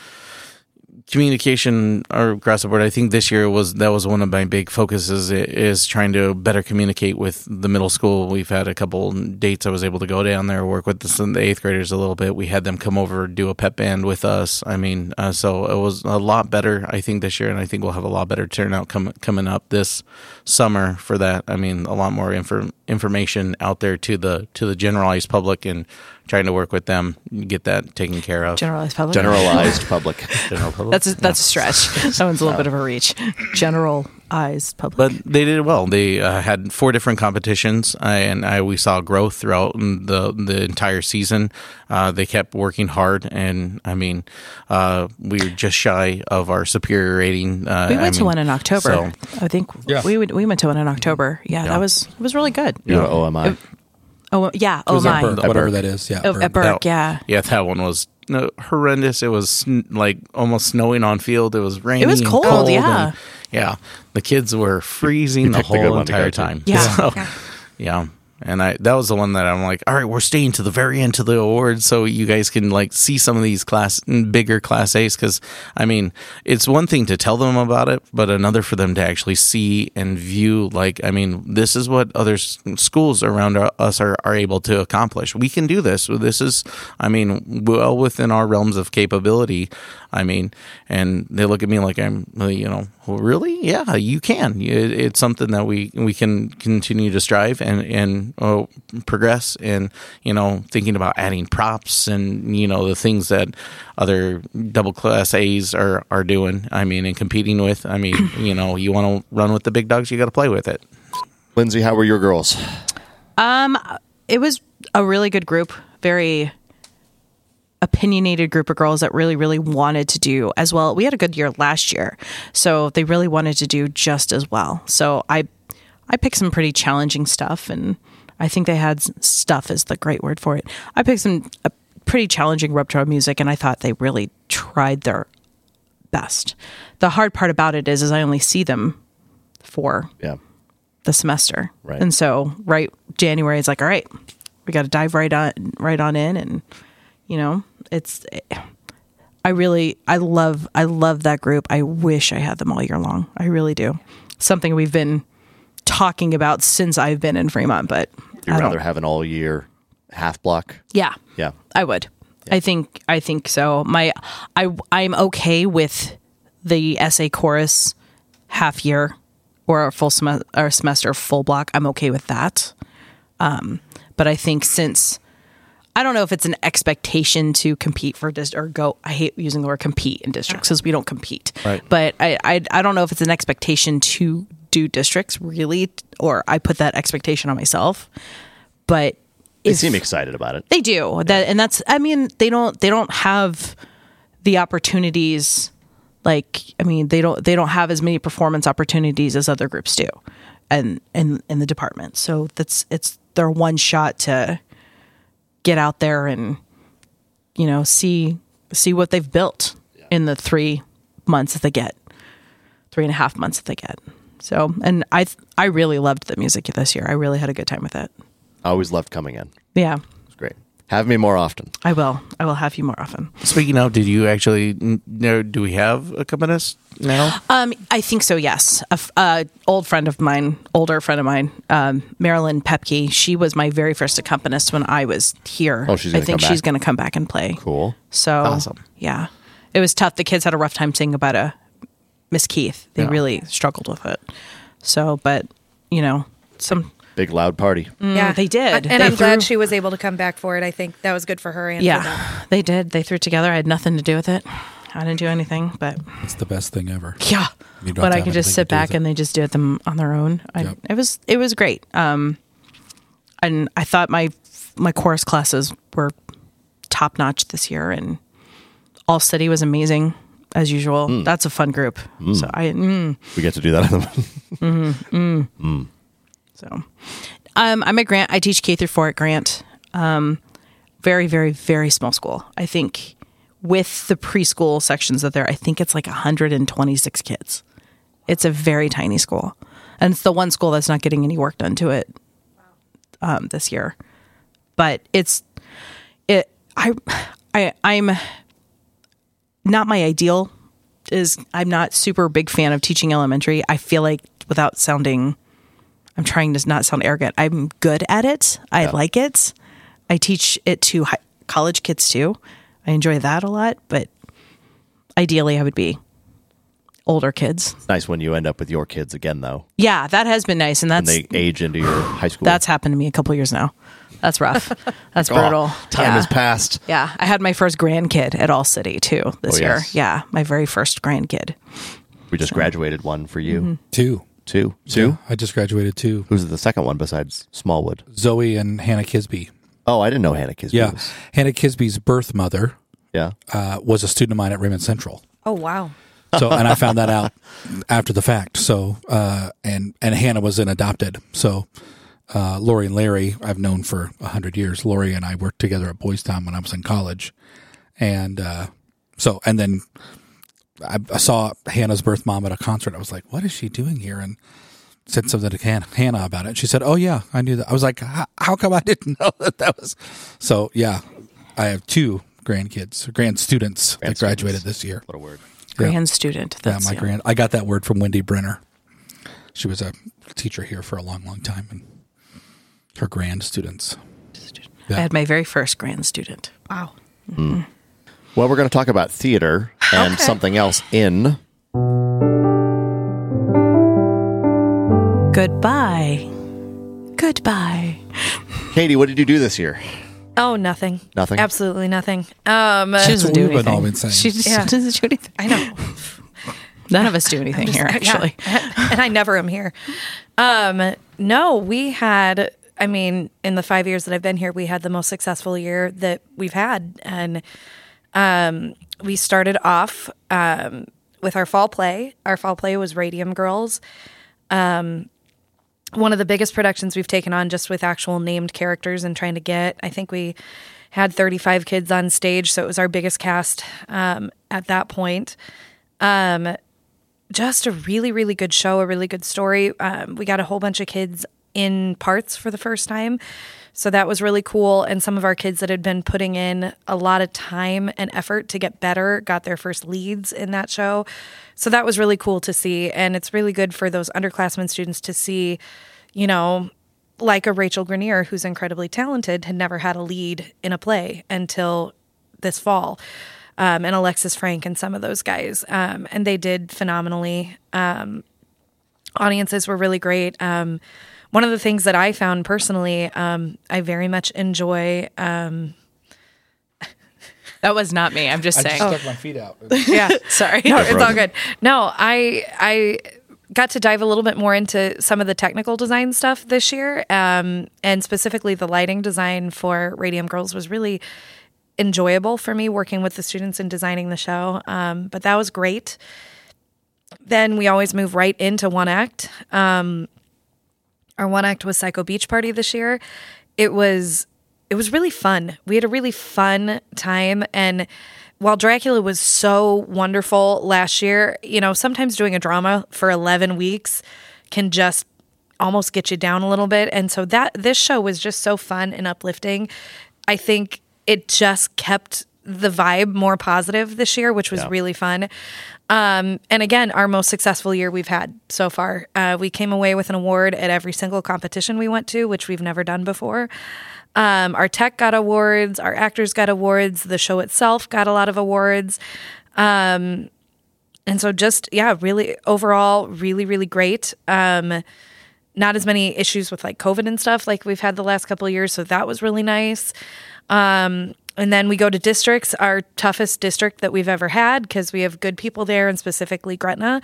C: communication across the board. I think this year that was one of my big focuses is trying to better communicate with the middle school. We've had a couple dates I was able to go down there, work with the 8th graders a little bit. We had them come over, do a pep band with us. I mean, so it was a lot better, I think, this year, and I think we'll have a lot better turnout coming up this summer for that. I mean, a lot more information out there to the generalized public, and trying to work with them, get that taken care of.
E: Generalized public.
B: Generalized public.
C: General public.
E: That's a stretch. That one's a little bit of a reach. Generalized public.
C: But they did well. They had 4 different competitions, and we saw growth throughout the entire season. They kept working hard, and I mean, we were just shy of our superior rating.
E: We went to one in October.
C: so-
E: I think
A: Yeah.
E: we went to one in October. Yeah,
C: Yeah.
E: it was really good.
B: You know, OMI.
E: Oh yeah.
A: It
E: Oh
A: was at
E: my.
A: Burke, whatever that is. Yeah.
E: Oh,
A: Burke.
E: at Burke. Yeah.
C: Yeah, that one was horrendous. It was like almost snowing on field. It was raining.
E: It was
C: and
E: cold, yeah.
C: and- yeah. The kids were freezing the
B: picked the good
C: whole
B: one to go
C: entire
B: to.
C: time.
E: Yeah.
C: So,
D: Yeah.
C: yeah. And that was the one that I'm like, all right, we're staying to the very end to the awards so you guys can like see some of these bigger Class A's. Because I mean, it's one thing to tell them about it, but another for them to actually see and view. Like, I mean, this is what other schools around us are able to accomplish. We can do this. This is, I mean, well within our realms of capability. I mean, and they look at me like I'm, well, really? Yeah, you can. It's something that we can continue to strive and progress, and thinking about adding props and the things that other double Class A's are doing. I mean, and competing with. I mean, you want to run with the big dogs, you got to play with it.
B: Lindsay, how were your girls?
E: It was a really good group. Very opinionated group of girls that really, really wanted to do as well. We had a good year last year, so they really wanted to do just as well. So I I picked some pretty challenging stuff, and I think they had stuff is the great word for it. I picked some pretty challenging repertoire music, and I thought they really tried their best. The hard part about it is I only see them for the semester,
B: Right.
E: and so January is like, all right, we got to dive right on in, and I love that group. I wish I had them all year long. I really do. Something we've been talking about since I've been in Fremont, but
B: You'd rather have an all year half block?
E: yeah,
B: Yeah.
E: I would. Yeah. I think so. I'm okay with the essay chorus half year or a full semester full block. I'm okay with that. But I think since I don't know if it's an expectation to compete for or go. I hate using the word compete in districts because we don't compete.
C: Right.
E: But I don't know if it's an expectation to do districts really, or I put that expectation on myself. But
B: They seem excited about it.
E: they do that, and that's. I mean, they don't have the opportunities. They don't have as many performance opportunities as other groups do, and in the department. So it's their one shot to get out there and see what they've built in the 3 months that they get, 3.5 months that they get. So, and I really loved the music this year. I really had a good time with it.
B: I always loved coming in.
E: Yeah,
B: It's great. Have me more often.
E: I will have you more often.
C: Speaking of, did you actually know? Do we have a accompanist now?
E: I think so. Yes, a older friend of mine, Marilyn Pepke. She was my very first accompanist when I was here.
B: Oh, she's
E: I
B: gonna
E: think
B: come
E: she's
B: back?
E: going to come back and play.
B: Cool.
E: So
C: Awesome.
E: Yeah, it was tough. The kids had a rough time singing about a Miss Keith. They really struggled with it. So, but some.
B: Big loud party.
D: Yeah,
E: they did.
D: And
E: They
D: I'm glad
E: threw-
D: she was able to come back for it. I think that was good for her and for them.
E: Yeah, they did. They threw it together. I had nothing to do with it. I didn't do anything, but
A: It's the best thing ever.
E: yeah.
A: You don't
E: But I
A: have
E: could just
A: anything
E: sit
A: to do
E: back
A: with it.
E: and they just do it them on their own.
A: Yep.
E: It was great. And I thought my chorus classes were top notch this year, and All City was amazing as usual. That's a fun group. So
B: We get to do that.
E: So, I'm at Grant. I teach K through 4 at Grant. Very, very, very small school. I think with the preschool sections that there, I think it's like 126 kids. It's a very tiny school, and it's the one school that's not getting any work done to it this year. But I'm not my ideal. I'm not super big fan of teaching elementary. I feel like without sounding. I'm trying to not sound arrogant. I'm good at it. I like it. I teach it to college kids too. I enjoy that a lot, but ideally I would be older kids.
B: It's nice when you end up with your kids again, though.
E: Yeah, that has been nice. And
B: When they age into your high school.
E: that's happened to me a couple years now. That's rough. That's brutal.
B: Time has passed.
E: Yeah. I had my first grandkid at All City too this year.
B: yes.
E: Yeah. My very first grandkid.
B: We just graduated one for you.
A: Two.
B: Two.
A: Yeah, I just graduated too.
B: Who's the second one besides Smallwood?
A: Zoe and Hannah Kisby.
B: Oh, I didn't know Hannah Kisby
A: Yeah.
B: was.
A: Hannah Kisby's birth mother
B: Yeah.
A: was a student of mine at Raymond Central.
D: Oh, wow.
A: So, and I found that out after the fact. So, and Hannah was an adopted. So, Lori and Larry, I've known for 100 years. Lori and I worked together at Boys Town when I was in college. And, and then I saw Hannah's birth mom at a concert. I was like, what is she doing here? And said something to Hannah about it. She said, oh yeah, I knew that. I was like, how come I didn't know that was? So yeah, I have two grand students that graduated this year.
B: What a word.
E: Grand student. That's,
A: I got that word from Wendy Brenner. She was a teacher here for a long, long time, and her grand students.
E: I had my very first grand student.
D: Wow.
B: Well, we're going to talk about theater and something else in.
E: Goodbye.
B: Katie, what did you do this year?
D: Oh, nothing.
B: Nothing?
D: Absolutely nothing.
E: She doesn't do
A: we've been all
E: anything.
A: been saying.
E: She just
D: Yeah.
E: doesn't do anything.
D: I know.
E: None of us do anything here, actually.
D: Yeah. And I never am here. No, we had, in the 5 years that I've been here, we had the most successful year that we've had. And we started off with our fall play. Our fall play was Radium Girls. one of the biggest productions we've taken on just with actual named characters and trying to get, I think we had 35 kids on stage. So it was our biggest cast at that point. Just a really, really good show, a really good story. We got a whole bunch of kids in parts for the first time. So that was really cool. And some of our kids that had been putting in a lot of time and effort to get better got their first leads in that show. So that was really cool to see. And it's really good for those underclassmen students to see, you know, like a Rachel Grenier, who's incredibly talented, had never had a lead in a play until this fall. And Alexis Frank and some of those guys. And they did phenomenally. Audiences were really great. One of the things that I found personally, I very much enjoy.
E: That was not me. I'm just
A: I
E: saying.
A: just stuck my feet out.
D: Yeah,
E: Sorry.
D: no, it's all good. No, I got to dive a little bit more into some of the technical design stuff this year, and specifically the lighting design for Radium Girls was really enjoyable for me, working with the students and designing the show. But that was great. Then we always move right into one act. Our one act was Psycho Beach Party this year. It was really fun. We had a really fun time. And while Dracula was so wonderful last year, you know, sometimes doing a drama for 11 weeks can just almost get you down a little bit. And so this show was just so fun and uplifting. I think it just kept the vibe more positive this year, which was really fun. And again, our most successful year we've had so far. We came away with an award at every single competition we went to, which we've never done before. Our tech got awards, our actors got awards, the show itself got a lot of awards. And so just, really overall, really, really great. Not as many issues with like COVID and stuff like we've had the last couple of years. So that was really nice. And then we go to districts, our toughest district that we've ever had, because we have good people there, and specifically Gretna.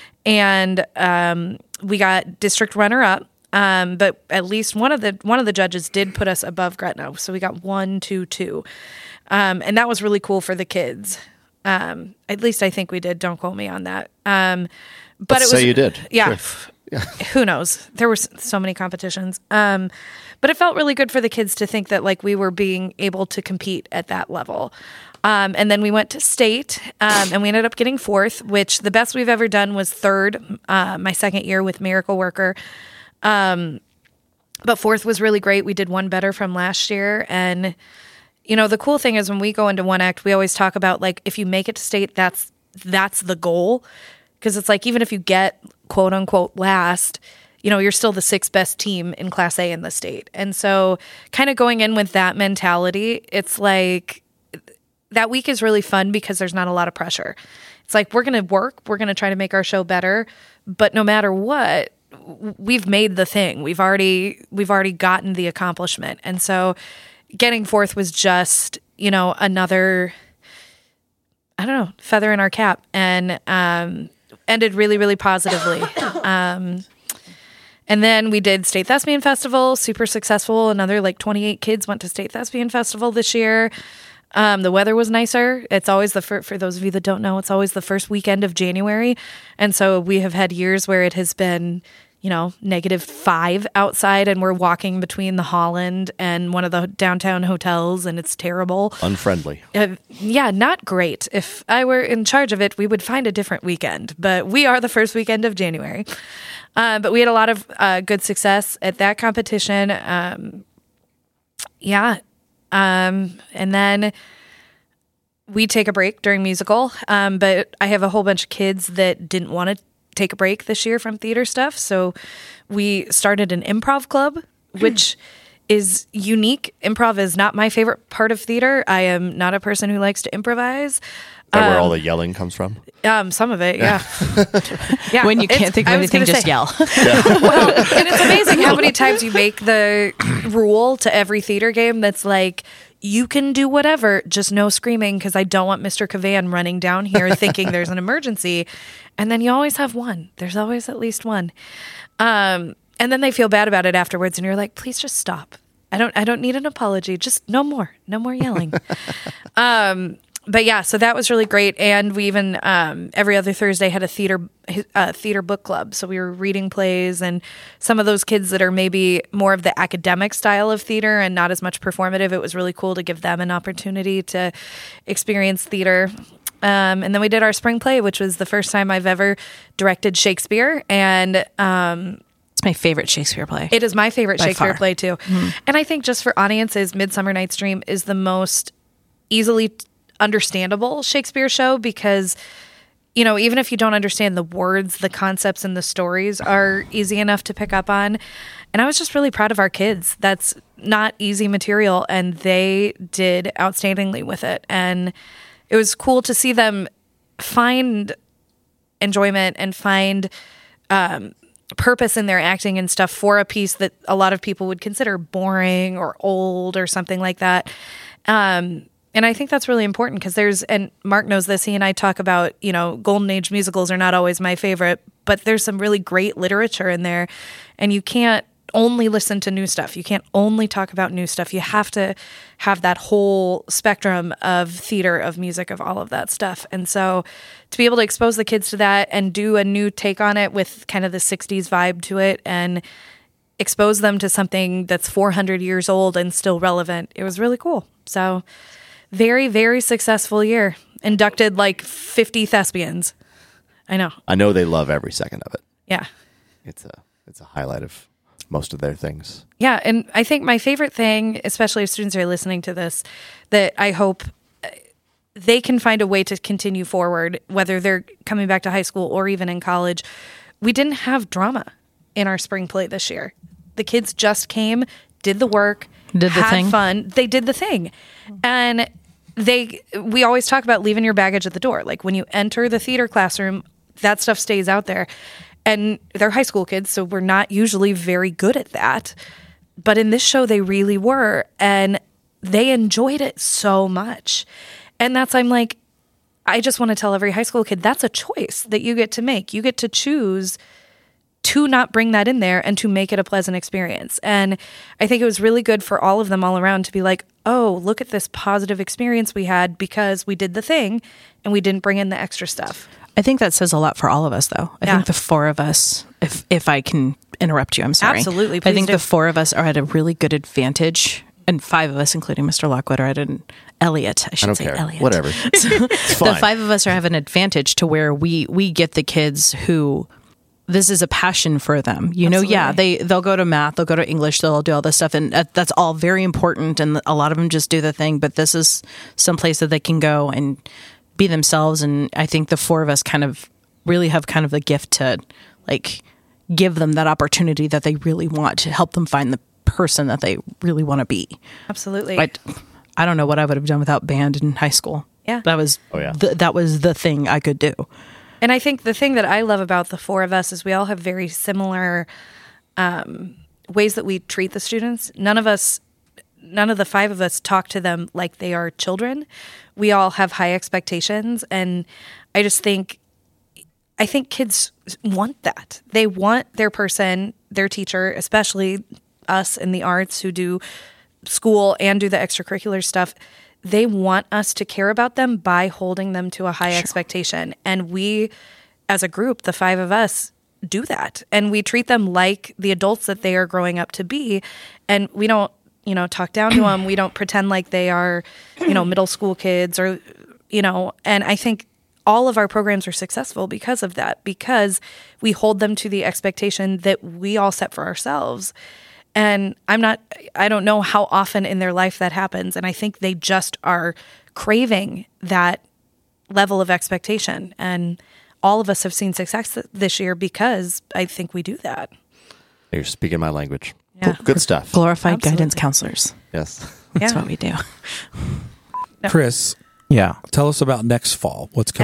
D: And we got district runner-up, but at least one of the judges did put us above Gretna, so we got 1, 2, 2, and that was really cool for the kids. At least I think we did. Don't quote me on that. But
B: Let's say you did.
D: Yeah.
B: Sure.
D: Who knows? There were so many competitions. But it felt really good for the kids to think that like we were being able to compete at that level. And then we went to state, and we ended up getting 4th, which the best we've ever done was 3rd, my second year with Miracle Worker. But 4th was really great. We did one better from last year. And, you know, the cool thing is when we go into one act, we always talk about like, if you make it to state, that's the goal. Because it's like, even if you get quote unquote last, you know, you're still the 6th best team in Class A in the state. And so kind of going in with that mentality, it's like that week is really fun because there's not a lot of pressure. It's like, we're going to work, we're going to try to make our show better, but no matter what, we've made the thing. We've already gotten the accomplishment. And so getting 4th was just, you know, another, I don't know, feather in our cap, and ended really, really positively. And then we did State Thespian Festival, super successful. Another like 28 kids went to State Thespian Festival this year. The weather was nicer. It's always for those of you that don't know, it's always the first weekend of January. And so we have had years where it has been, you know, -5 outside, and we're walking between the Holland and one of the downtown hotels, and it's terrible.
B: Unfriendly.
D: Yeah, not great. If I were in charge of it, we would find a different weekend, but we are the first weekend of January. But we had a lot of good success at that competition. And then we take a break during musical. But I have a whole bunch of kids that didn't want to take a break this year from theater stuff. So we started an improv club, which is unique. Improv is not my favorite part of theater. I am not a person who likes to improvise.
B: That where all the yelling comes from?
D: Some of it, yeah. Yeah.
E: When you can't think of anything, just yell.
D: Well, and it's amazing how many times you make the rule to every theater game that's like, you can do whatever, just no screaming, because I don't want Mr. Cavan running down here thinking there's an emergency. And then you always have one. There's always at least one. And then they feel bad about it afterwards, and you're like, please just stop. I don't need an apology. Just no more yelling. But yeah, so that was really great. And we even every other Thursday had a theater book club. So we were reading plays, and some of those kids that are maybe more of the academic style of theater and not as much performative, it was really cool to give them an opportunity to experience theater. And then we did our spring play, which was the first time I've ever directed Shakespeare. And
E: It's my favorite Shakespeare play.
D: it is my favorite
E: By
D: Shakespeare
E: far.
D: play too. And I think just for audiences, Midsummer Night's Dream is the most easily understandable Shakespeare show because, you know, even if you don't understand the words, the concepts and the stories are easy enough to pick up on. And I was just really proud of our kids. That's not easy material, and they did outstandingly with it. And it was cool to see them find enjoyment and find purpose in their acting and stuff for a piece that a lot of people would consider boring or old or something like that. And I think that's really important because and Mark knows this, he and I talk about, you know, Golden Age musicals are not always my favorite, but there's some really great literature in there, and you can't only listen to new stuff. You can't only talk about new stuff. You have to have that whole spectrum of theater, of music, of all of that stuff. And so to be able to expose the kids to that and do a new take on it with kind of the 60s vibe to it and expose them to something that's 400 years old and still relevant, it was really cool. So very, very successful year. Inducted like 50 thespians. I know.
B: I know they love every second of it.
D: Yeah.
B: It's a highlight of most of their things.
D: Yeah. And I think my favorite thing, especially if students are listening to this, that I hope they can find a way to continue forward, whether they're coming back to high school or even in college. We didn't have drama in our spring play this year. The kids just came, did the work, had fun. They did the thing. And we always talk about leaving your baggage at the door. Like when you enter the theater classroom, that stuff stays out there. And they're high school kids, so we're not usually very good at that. But in this show, they really were. And they enjoyed it so much. And I'm like, I just want to tell every high school kid, that's a choice that you get to make. You get to choose to not bring that in there and to make it a pleasant experience. And I think it was really good for all of them all around to be like, oh, look at this positive experience we had because we did the thing and we didn't bring in the extra stuff.
E: I think that says a lot for all of us, though. I think the four of us, if I can interrupt you, I'm sorry.
D: Absolutely,
E: I
D: please
E: think
D: do.
E: the four of us are at a really good advantage, and five of us, including Mr. Lockwood, are at an Elliot. I should
B: don't
E: say
B: care.
E: Elliot.
B: Whatever. It's fine.
E: The five of us have an advantage to where we get the kids who this is a passion for them. You know, they'll go to math, they'll go to English, they'll do all this stuff, and that's all very important, and a lot of them just do the thing, but this is some place that they can go and be themselves, and I think the four of us kind of really have kind of the gift to like give them that opportunity that they really want, to help them find the person that they really want to be.
D: Absolutely.
E: I don't know what I would have done without band in high school.
D: Yeah.
E: That was
B: yeah.
E: That was the thing I could do.
D: And I think the thing that I love about the four of us is we all have very similar ways that we treat the students. None of the five of us talk to them like they are children. We all have high expectations, and I think kids want that. They want their person, their teacher, especially us in the arts who do school and do the extracurricular stuff. They want us to care about them by holding them to a high expectation. And we, as a group, the five of us, do that. And we treat them like the adults that they are growing up to be. And we don't, talk down to them. We don't pretend like they are, middle school kids or, and I think all of our programs are successful because of that, because we hold them to the expectation that we all set for ourselves. And I don't know how often in their life that happens. And I think they just are craving that level of expectation. And all of us have seen success this year because I think we do that.
B: You're speaking my language.
D: Yeah.
B: Good stuff.
E: Glorified
D: Absolutely.
E: guidance counselors.
B: Yes.
E: That's what we do.
A: Chris,
C: Yeah.
A: tell us about next fall. What's coming up?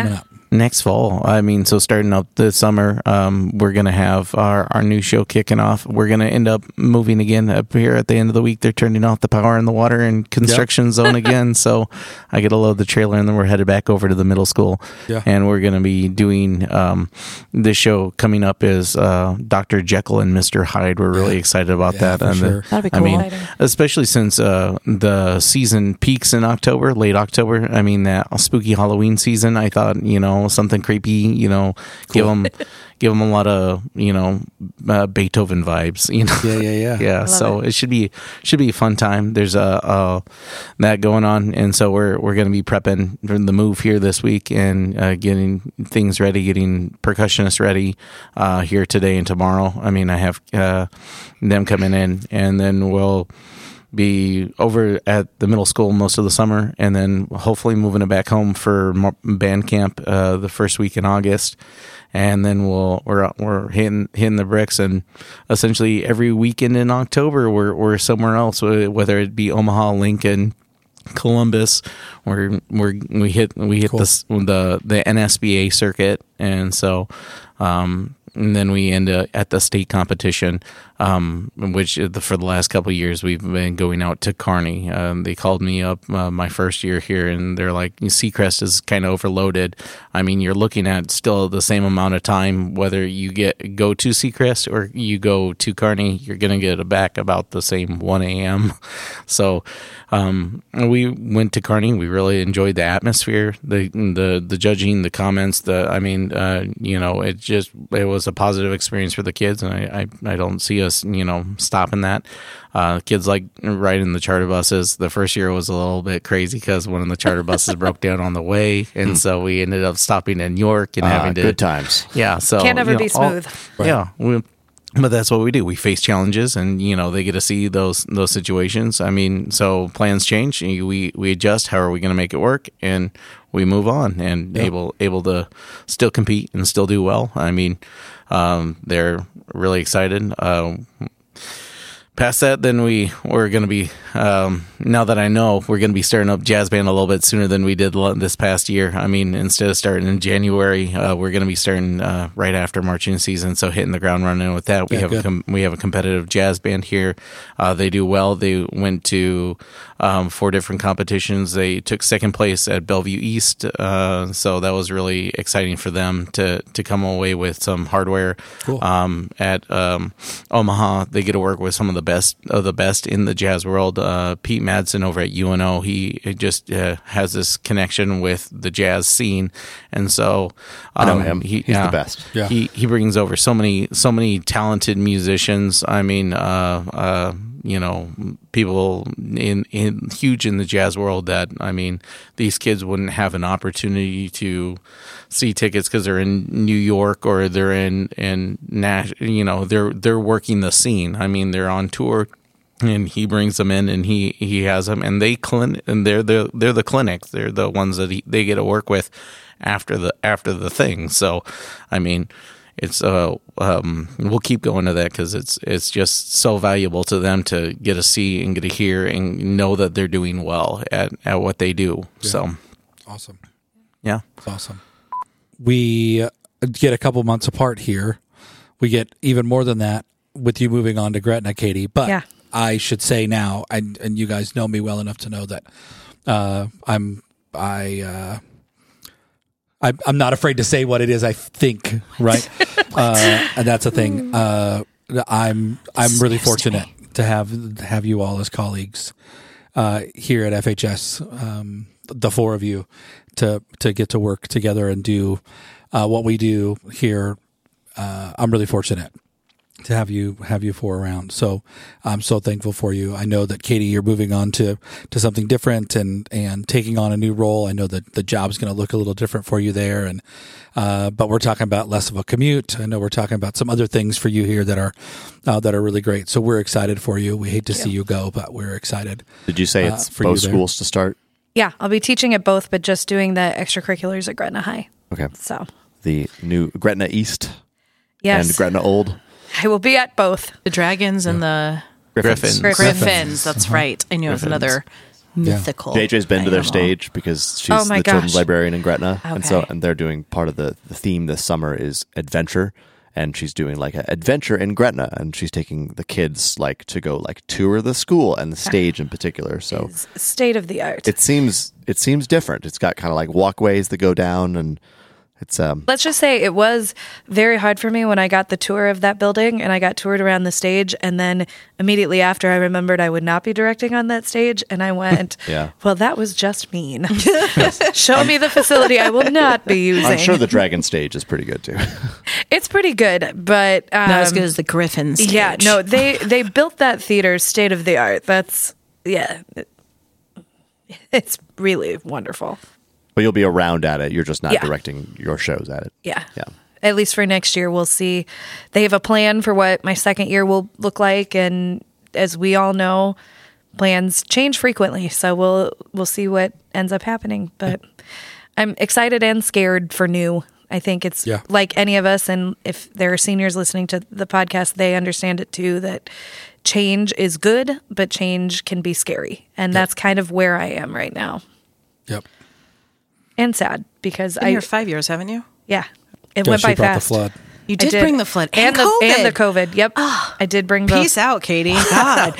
C: next fall. I mean, so starting up this summer, we're going to have our new show kicking off. We're going to end up moving again up here at the end of the week. They're turning off the power and the water and construction zone again. So I get to load the trailer and then we're headed back over to the middle school.
A: Yeah.
C: And we're going to be doing this show coming up is Dr. Jekyll and Mr. Hyde. We're really excited about that.
A: for
C: And
A: sure.
E: That'd be
C: I
E: cool.
C: mean,
D: Exciting.
C: especially since the season peaks in October, late October. I mean, that spooky Halloween season, I thought, something creepy, give them a lot of, Beethoven vibes,
A: Yeah.
C: Yeah, so it should be a fun time. There's that going on, and so we're going to be prepping for the move here this week and getting things ready, getting percussionists ready here today and tomorrow. I mean, I have them coming in, and then we'll be over at the middle school most of the summer, and then hopefully moving it back home for band camp the first week in August. And then we're hitting the bricks, and essentially every weekend in October we're somewhere else, whether it be Omaha, Lincoln, Columbus, where we hit the NSBA circuit, and so and then we end at the state competition, which for the last couple of years we've been going out to Kearney. They called me up my first year here, and they're like, Seacrest is kind of overloaded. I mean, you're looking at still the same amount of time, whether you go to Seacrest or you go to Kearney, you're going to get back about the same 1 a.m. So we went to Kearney. We really enjoyed the atmosphere, the judging, the comments. It was a positive experience for the kids, and I don't see us stopping that. Kids like riding the charter buses. The first year was a little bit crazy because one of the charter buses broke down on the way, and so we ended up stopping in York and having to
B: good times.
C: Yeah, so
D: Can't ever be smooth.
C: Yeah, but that's what we do. We face challenges, and they get to see those situations. I mean, so plans change. We adjust. How are we going to make it work? And we move on and able to still compete and still do well. I mean, they're really excited. Past that, then we're going to be, now that I know, we're going to be starting up jazz band a little bit sooner than we did this past year. I mean, instead of starting in January, we're going to be starting right after marching season, so hitting the ground running with that. We have a competitive jazz band here. They do well. They went to 4 different competitions. They took second place at Bellevue East, so that was really exciting for them to come away with some hardware.
A: Cool.
C: At Omaha, they get to work with some of the best in the jazz world. Pete Madsen over at UNO, he just has this connection with the jazz scene, and so
B: I know him. He's the best.
A: Yeah.
C: He brings over so many talented musicians. I mean, people in huge in the jazz world that, I mean, these kids wouldn't have an opportunity to see tickets because they're in New York or they're in they're working the scene. I mean, they're on tour, and he brings them in, and he has them, and they're the clinics. They're the ones that they get to work with after the thing. So, I mean, it's we'll keep going to that because it's just so valuable to them to get to see and get to hear and know that they're doing well at what they do.
A: Yeah.
C: So
A: Awesome.
C: yeah,
A: That's awesome. We get a couple months apart here. We get even more than that with you moving on to Gretna, Katie. But
D: Yeah.
A: I should say now, and you guys know me well enough to know that I'm not afraid to say what it is I think, right? And that's the thing. I'm really fortunate to have you all as colleagues here at FHS, the 4 of you, to get to work together and do what we do here. I'm really fortunate to have you 4 around. So I'm so thankful for you. I know that, Katie, you're moving on to something different and taking on a new role. I know that the job's going to look a little different for you there. And, but we're talking about less of a commute. I know we're talking about some other things for you here that are really great. So we're excited for you. We hate to see you go, but we're excited.
B: Did you say it's
A: for you
B: both
A: there.
B: schools to start?
D: Yeah, I'll be teaching at both, but just doing the extracurriculars at Gretna High.
B: Okay.
D: So,
B: The new Gretna East
D: yes,
B: and Gretna Old.
D: I will be at both.
E: The dragons and the
C: Griffins.
E: Griffins. That's right. I knew it was another mythical.
B: JJ's been to their
E: animal.
B: stage because she's
D: Oh my
B: the children's
D: gosh.
B: librarian in Gretna,
D: Okay.
B: and they're doing part of the theme this summer is adventure, and she's doing like an adventure in Gretna, and she's taking the kids like to go like tour the school and the stage in particular. So
D: It's state of the art.
B: it seems different. It's got kind of like walkways that go down, and it's
D: Let's just say it was very hard for me when I got the tour of that building and I got toured around the stage. And then immediately after, I remembered I would not be directing on that stage. And I went,
B: Yeah.
D: well, that was just mean. Show me the facility I will not be using.
B: I'm sure the Dragon stage is pretty good too.
D: It's pretty good, but
E: Not as good as the Griffin stage.
D: yeah, no, they built that theater state of the art. That's, yeah, it's really wonderful.
B: But you'll be around at it. You're just not
D: Yeah.
B: directing your shows at it.
D: Yeah.
B: Yeah.
D: At least for next year, we'll see. They have a plan for what my second year will look like, and as we all know, plans change frequently. So we'll see what ends up happening. But I'm excited and scared for new. I think it's
A: Yeah.
D: like any of us, and if there are seniors listening to the podcast, they understand it too. That change is good, but change can be scary, and that's kind of where I am right now,
A: Yep.
D: and sad because
E: Been here 5 years, haven't you?
D: yeah, it
A: Yeah,
D: went
A: she
D: by
A: brought
D: fast.
A: the flood.
E: You
D: I
E: did bring the flood
D: and
E: COVID.
D: the COVID. Yep, I did bring both.
E: Peace out, Katie. God.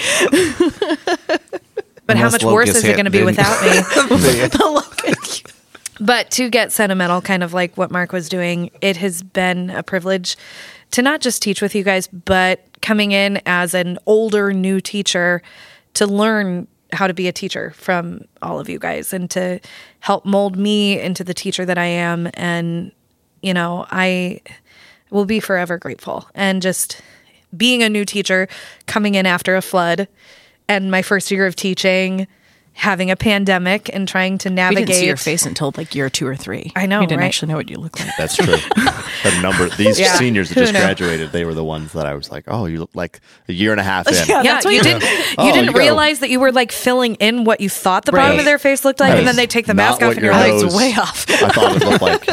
D: But how
C: Unless
D: much worse
C: Locust
D: is it
C: hit,
D: going to be
C: then-
D: without me?
E: The Locust.
D: But to get sentimental, kind of like what Mark was doing, it has been a privilege to not just teach with you guys, but coming in as an older new teacher to learn how to be a teacher from all of you guys and to help mold me into the teacher that I am. And, you know, I will be forever grateful. And just being a new teacher, coming in after a flood and my first year of teaching, having a pandemic and trying to
E: We
D: navigate.
E: didn't see your face until like year 2 or 3.
D: I know,
E: We didn't
D: right?
E: actually know what you looked like.
B: That's true. The number these
D: Yeah.
B: seniors that
D: Who
B: just
D: knew?
B: graduated, they were the ones that I was like, oh, you look like a year and a half in.
E: Yeah.
D: Yeah,
E: That's what
D: you
E: you
D: didn't.
B: Oh,
D: You didn't
B: you gotta-
D: realize that you were like filling in what you thought the bottom
E: Right.
D: of their face looked like,
B: That
D: and then
B: is
D: they take the
B: not
D: mask off,
B: what
D: and you're
B: your
D: like,
B: nose-
E: It's way off.
B: I thought it looked like.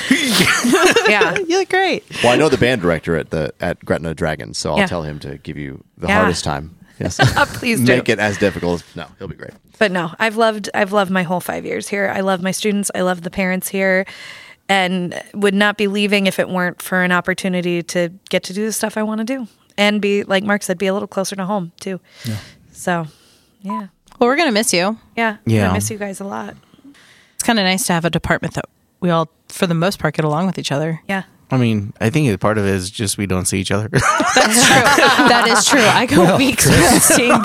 B: Yeah.
D: yeah,
E: You look great.
B: Well, I know the band director at Gretna Dragons, so I'll
D: Yeah.
B: tell him to give you the
D: Yeah.
B: hardest time. Yes.
D: please do.
B: Make it as difficult as no, he'll be great.
D: But no, I've loved my whole 5 years here. I love my students. I love the parents here, and would not be leaving if it weren't for an opportunity to get to do the stuff I want to do and be, like Mark said, be a little closer to home too. Yeah. So, yeah,
E: Well, we're going to miss you.
D: yeah,
C: Yeah.
D: I miss you guys a lot.
E: It's kind of nice to have a department that we all, for the most part, get along with each other.
D: Yeah.
C: I mean, I think part of it is just we don't see each other.
E: That is true. I go weeks without seeing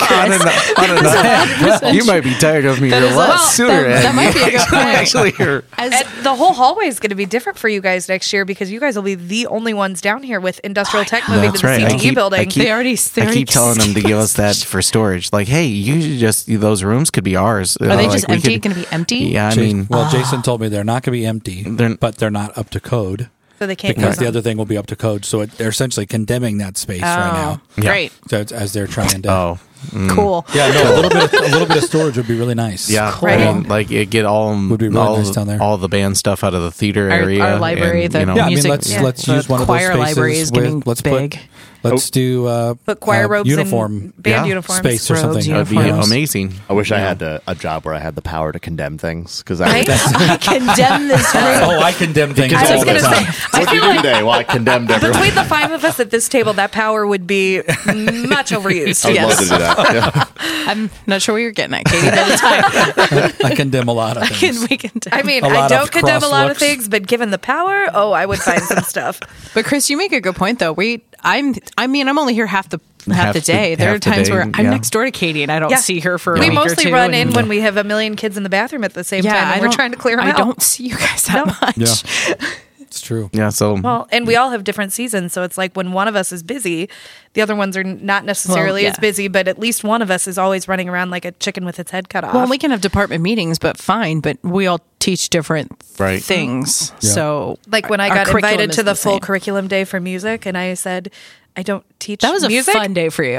E: Chris.
C: You might be tired of me a
E: is a-
C: lot
E: well,
C: sooner.
E: that might be a good point.
C: Actually, you're-
D: And the whole hallway is going to be different for you guys next year because you guys will be the only ones down here with industrial tech moving
C: That's
D: to the
C: right.
D: CTE building.
E: They already
C: I keep telling them to give us that for storage. Like, hey, you should just those rooms could be ours.
E: Are they just empty? Going to be empty?
C: Yeah, I
A: Jason-
C: mean,
A: well, Jason told me they're not going to be empty, but they're not up to code
D: So they can't
A: because
D: close
A: the
D: them.
A: other thing will be up to code. So they're essentially condemning that space right now.
E: Oh, great.
A: So it's, as they're trying to.
C: oh,
E: Cool.
A: Yeah, no, a little bit of storage would be really nice.
C: yeah.
E: Cool.
C: I mean, like it get all
A: Would be really
C: all,
A: nice down there.
C: all the band stuff out of the theater
E: Our-
C: area,
E: our library,
C: and,
E: the
C: you know,
A: Yeah, I mean,
E: music-
A: let's
D: yeah.
A: let's
E: The
A: use one of those
E: choir
A: spaces.
E: library is getting
A: let's
E: big.
A: let's do
D: Put choir robes
A: uniform
D: and band
C: Yeah.
D: uniforms.
A: space or
E: Robes,
A: something.
C: that'd be
E: uniforms.
C: amazing.
B: I wish I had a job where I had the power to condemn things because I.
D: Right?
E: I condemn this room.
A: Oh, I condemn things
D: I was
A: all the
D: going to
A: time.
D: say, I
B: What did
D: feel
B: you do
D: like
B: today? Well, I condemned everyone.
D: between the five of us at this table, that power would be much overused.
B: I would
E: Yes.
B: love to do that. Yeah.
E: I'm not sure where you're getting at, Katie, but it's fine.
A: I condemn a lot of things.
E: We can
D: I mean,
A: A
D: I
A: lot
D: don't
A: of
D: condemn a
A: cross
D: lot of
A: looks.
D: things, but given the power, I would find some stuff.
E: But Chris, you make a good point though. I'm only here half the
C: Half
E: day. There are
C: half the
E: times
C: day,
E: where I'm
C: yeah.
E: next door to Katie and I don't
D: Yeah.
E: see her for a
D: We
E: week or
D: mostly
E: two,
D: run
E: and-
D: in when we have a million kids in the bathroom at the same time, and we're trying to clear them
E: I
D: out.
E: don't see you guys that much.
A: Yeah. It's true.
C: Yeah, so
D: Well, and we all have different seasons, so it's like when one of us is busy, the other ones are not necessarily
E: Well,
D: as
E: yeah.
D: busy, but at least one of us is always running around like a chicken with its head cut off.
E: Well, we can have department meetings, but fine. But we all teach different
C: Right.
E: things.
A: Yeah.
E: So,
D: like when I
E: our
D: got
E: curriculum
D: invited
E: is
D: to the full
E: same.
D: curriculum day for music, and I said, I don't teach
E: That was a
D: music.
E: fun day for you.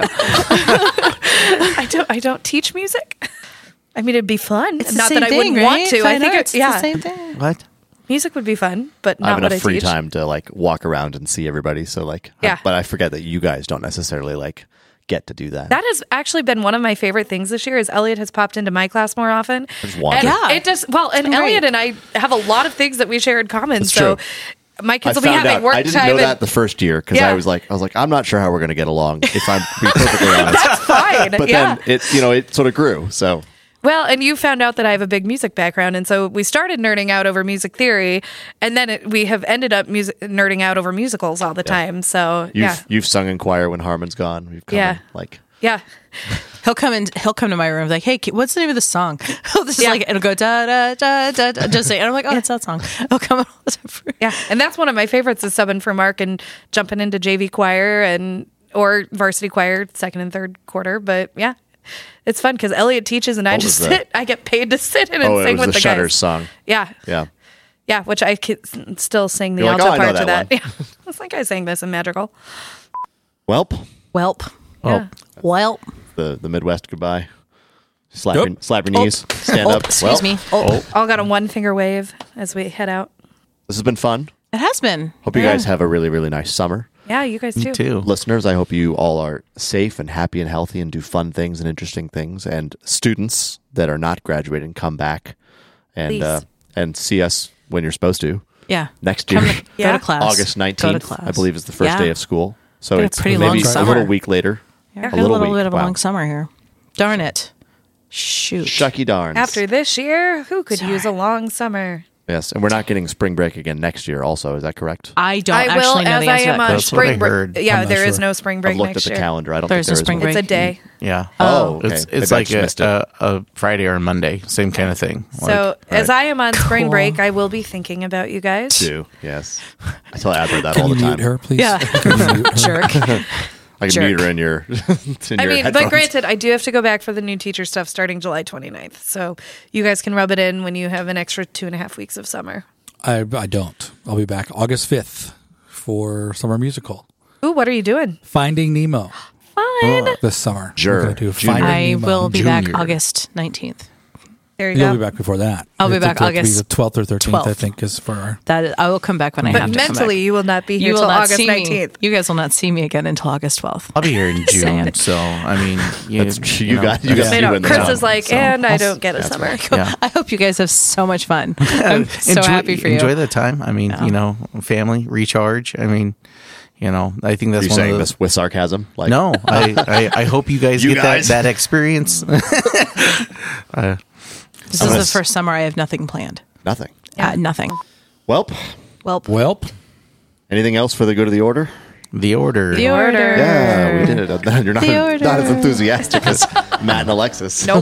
D: I don't teach music. I mean, it'd be fun.
E: It's the
D: Not
E: same
D: that I
E: thing,
D: wouldn't want
E: right?
D: to. I
E: Fine
D: think
E: arts,
D: it's
E: the same thing.
C: what?
D: music would be fun, but
B: I
D: not
B: have
D: what
B: enough
D: I
B: free
D: teach.
B: time to like walk around and see everybody. So like,
D: Yeah.
B: but I forget that you guys don't necessarily like get to do that.
D: That has actually been one of my favorite things this year. Is Elliot has popped into my class more often.
B: just wanted.
D: And
E: Yeah.
D: it just and
E: great.
D: Elliot and I have a lot of things that we share in common.
B: That's
D: So
B: true.
D: my kids
B: I
D: will be
B: found
D: having
B: out.
D: work
B: I didn't
D: time.
B: know
D: and
B: that the first year because
D: Yeah.
B: I was like, I'm not sure how we're going to get along. If I'm to be perfectly honest.
D: that's fine.
B: But
D: yeah.
B: then it sort of grew. So
D: Well, and you found out that I have a big music background, and so we started nerding out over music theory, and then we have ended up nerding out over musicals all the time. So
B: you've sung in choir when Harmon's gone. We've come
D: Yeah.
B: in,
D: yeah.
E: He'll come to my room like, hey, what's the name of the song? He'll just
D: Yeah.
E: it'll go da da da da da. Just say, and I'm like, oh, it's that song. He'll come.
D: Yeah, and that's one of my favorites is subbing for Mark and jumping into JV choir or varsity choir second and third quarter. But yeah, it's fun because Elliot teaches and I
B: What
D: just
B: was that?
D: sit. I get paid to sit in and
B: Oh, it
D: sing
B: was
D: with
B: the
D: the
B: Shutters
D: guys.
B: song.
D: Yeah,
B: Yeah.
D: yeah, which I could still sing the
B: You're like,
D: alto
B: "Oh, I know
D: part to
B: that
D: that. Yeah, it's like I sang this in Madrigal.
B: Welp,
E: Welp.
D: Yeah.
E: Welp.
B: the Midwest goodbye. Slap
A: Yep.
B: your knees. Stand up.
E: Excuse me. Oh,
D: All got a one finger wave as we head out.
B: This has been fun.
E: it has been.
B: Hope you guys have a really, really nice summer.
D: Yeah, you guys too.
C: too.
B: Listeners, I hope you all are safe and happy and healthy and do fun things and interesting things. And students that are not graduating, come back
D: Please.
B: and see us when you're supposed to.
E: Yeah.
B: Next year,
E: Go
D: Yeah.
E: to class.
B: August
E: Go to
B: 19th,
E: class.
B: I believe, is the first
E: Yeah.
B: day of school. So
E: Been a
B: it's
E: pretty
B: maybe
E: long
B: a
E: summer.
B: little week later.
E: Yeah,
B: a little
E: bit
B: week.
E: of a
B: Wow.
E: long summer here. Darn it. Shoot.
B: Shucky darns.
D: After this year, who could use a long summer?
B: Yes, and we're not getting spring break again next year also. Is that correct?
E: I don't
D: I will,
E: actually know
D: as
E: the
D: I
E: answer to
D: am
E: that
D: on
C: That's what I
D: spring break.
C: heard.
D: Yeah,
A: I'm not
D: there is
A: sure.
D: no spring break
B: I've looked at
D: next
B: the
D: year.
B: calendar. I don't
E: There's
B: think there
E: no
B: is
E: spring
B: one.
D: It's a day.
C: Yeah.
B: Oh, okay.
C: It's
B: Maybe I
C: like
B: just missed it.
C: a Friday or a Monday, same kind of thing.
D: So as
B: right.
D: I am on spring
E: Cool.
D: break, I will be thinking about you guys.
B: Too. Yes. I tell Adler that
A: Can
B: all
A: you
B: the time.
A: mute her, please?
E: Yeah.
A: Can you mute her?
E: Jerk.
B: I can
E: Jerk.
B: mute her in your. in
D: I
B: your
D: mean, but
B: headphones.
D: granted, I do have to go back for the new teacher stuff starting July 29th. So you guys can rub it in when you have an extra 2.5 weeks of summer.
A: I don't. I'll be back August 5th for summer musical.
D: Ooh, what are you doing?
A: Finding Nemo
D: Fun.
A: this summer.
B: Sure.
A: We're gonna do
B: Junior.
A: Finding
E: I
A: Nemo.
E: will be back
C: Junior.
E: August 19th.
D: There you
A: You'll
D: go.
A: be back before that.
E: I'll be
A: I think
E: back
A: that'll be
E: August
A: the 12th or 13th, I
E: 12th.
A: think, is for our.
E: I will come back when I have
D: But
E: to come
D: mentally,
E: back.
D: you will not be here
E: You will
D: till
E: not
D: August
E: see
D: 19th.
E: me. You guys will not see me again until August 12th.
C: I'll be here in June.
E: Saying.
C: So I mean, you
B: That's true.
C: know,
B: You got
C: that's-
B: to
D: I know.
B: win the
D: Chris
B: town.
D: is like,
C: So,
D: and I don't get a
B: that's
D: summer.
C: Yeah.
E: I hope you guys have so much fun. I'm so happy for you.
C: Enjoy the time. I mean, family, recharge. I mean, I think
B: Are
C: that's
B: you
C: one
B: saying
C: of the.
B: this with sarcasm? Like,
C: No, I hope you guys
B: You
C: get
B: guys.
C: that experience.
E: This is the first summer I have nothing planned.
B: nothing.
E: Nothing.
B: Welp,
E: Well,
A: Welp.
B: anything else for the good of the order?
C: The order.
E: the order.
B: Yeah, we did it. You're not,
E: The order.
B: not as enthusiastic as Matt and Alexis.
D: Nope.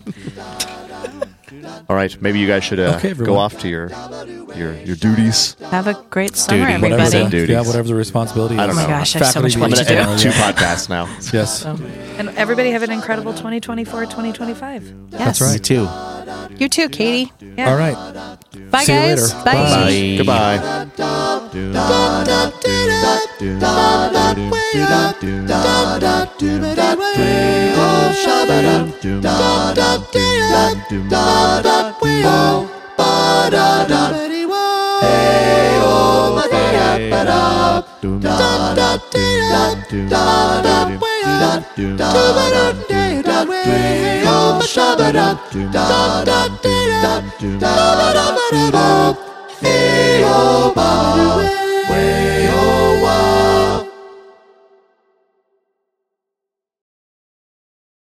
B: All right, maybe you guys should
A: Okay,
B: go
A: everyone.
B: off to your duties.
E: Have a great summer,
C: Duty.
A: Whatever
E: everybody.
B: the- duties.
A: Yeah, whatever the responsibility is.
B: I don't
E: Oh my
B: know.
E: gosh, I have so
A: Faculty
E: much
B: I'm
E: work
B: going
E: to
B: to
E: do.
B: edit 2 podcasts now.
A: Yes.
D: And everybody have an incredible 2024, 2025.
E: Yes.
A: That's right.
C: Me too.
E: You too, Katie.
D: Yeah.
A: All right.
E: Bye,
A: See you
E: guys.
A: later.
E: Bye.
C: Bye.
B: Goodbye.
F: Hey, oh,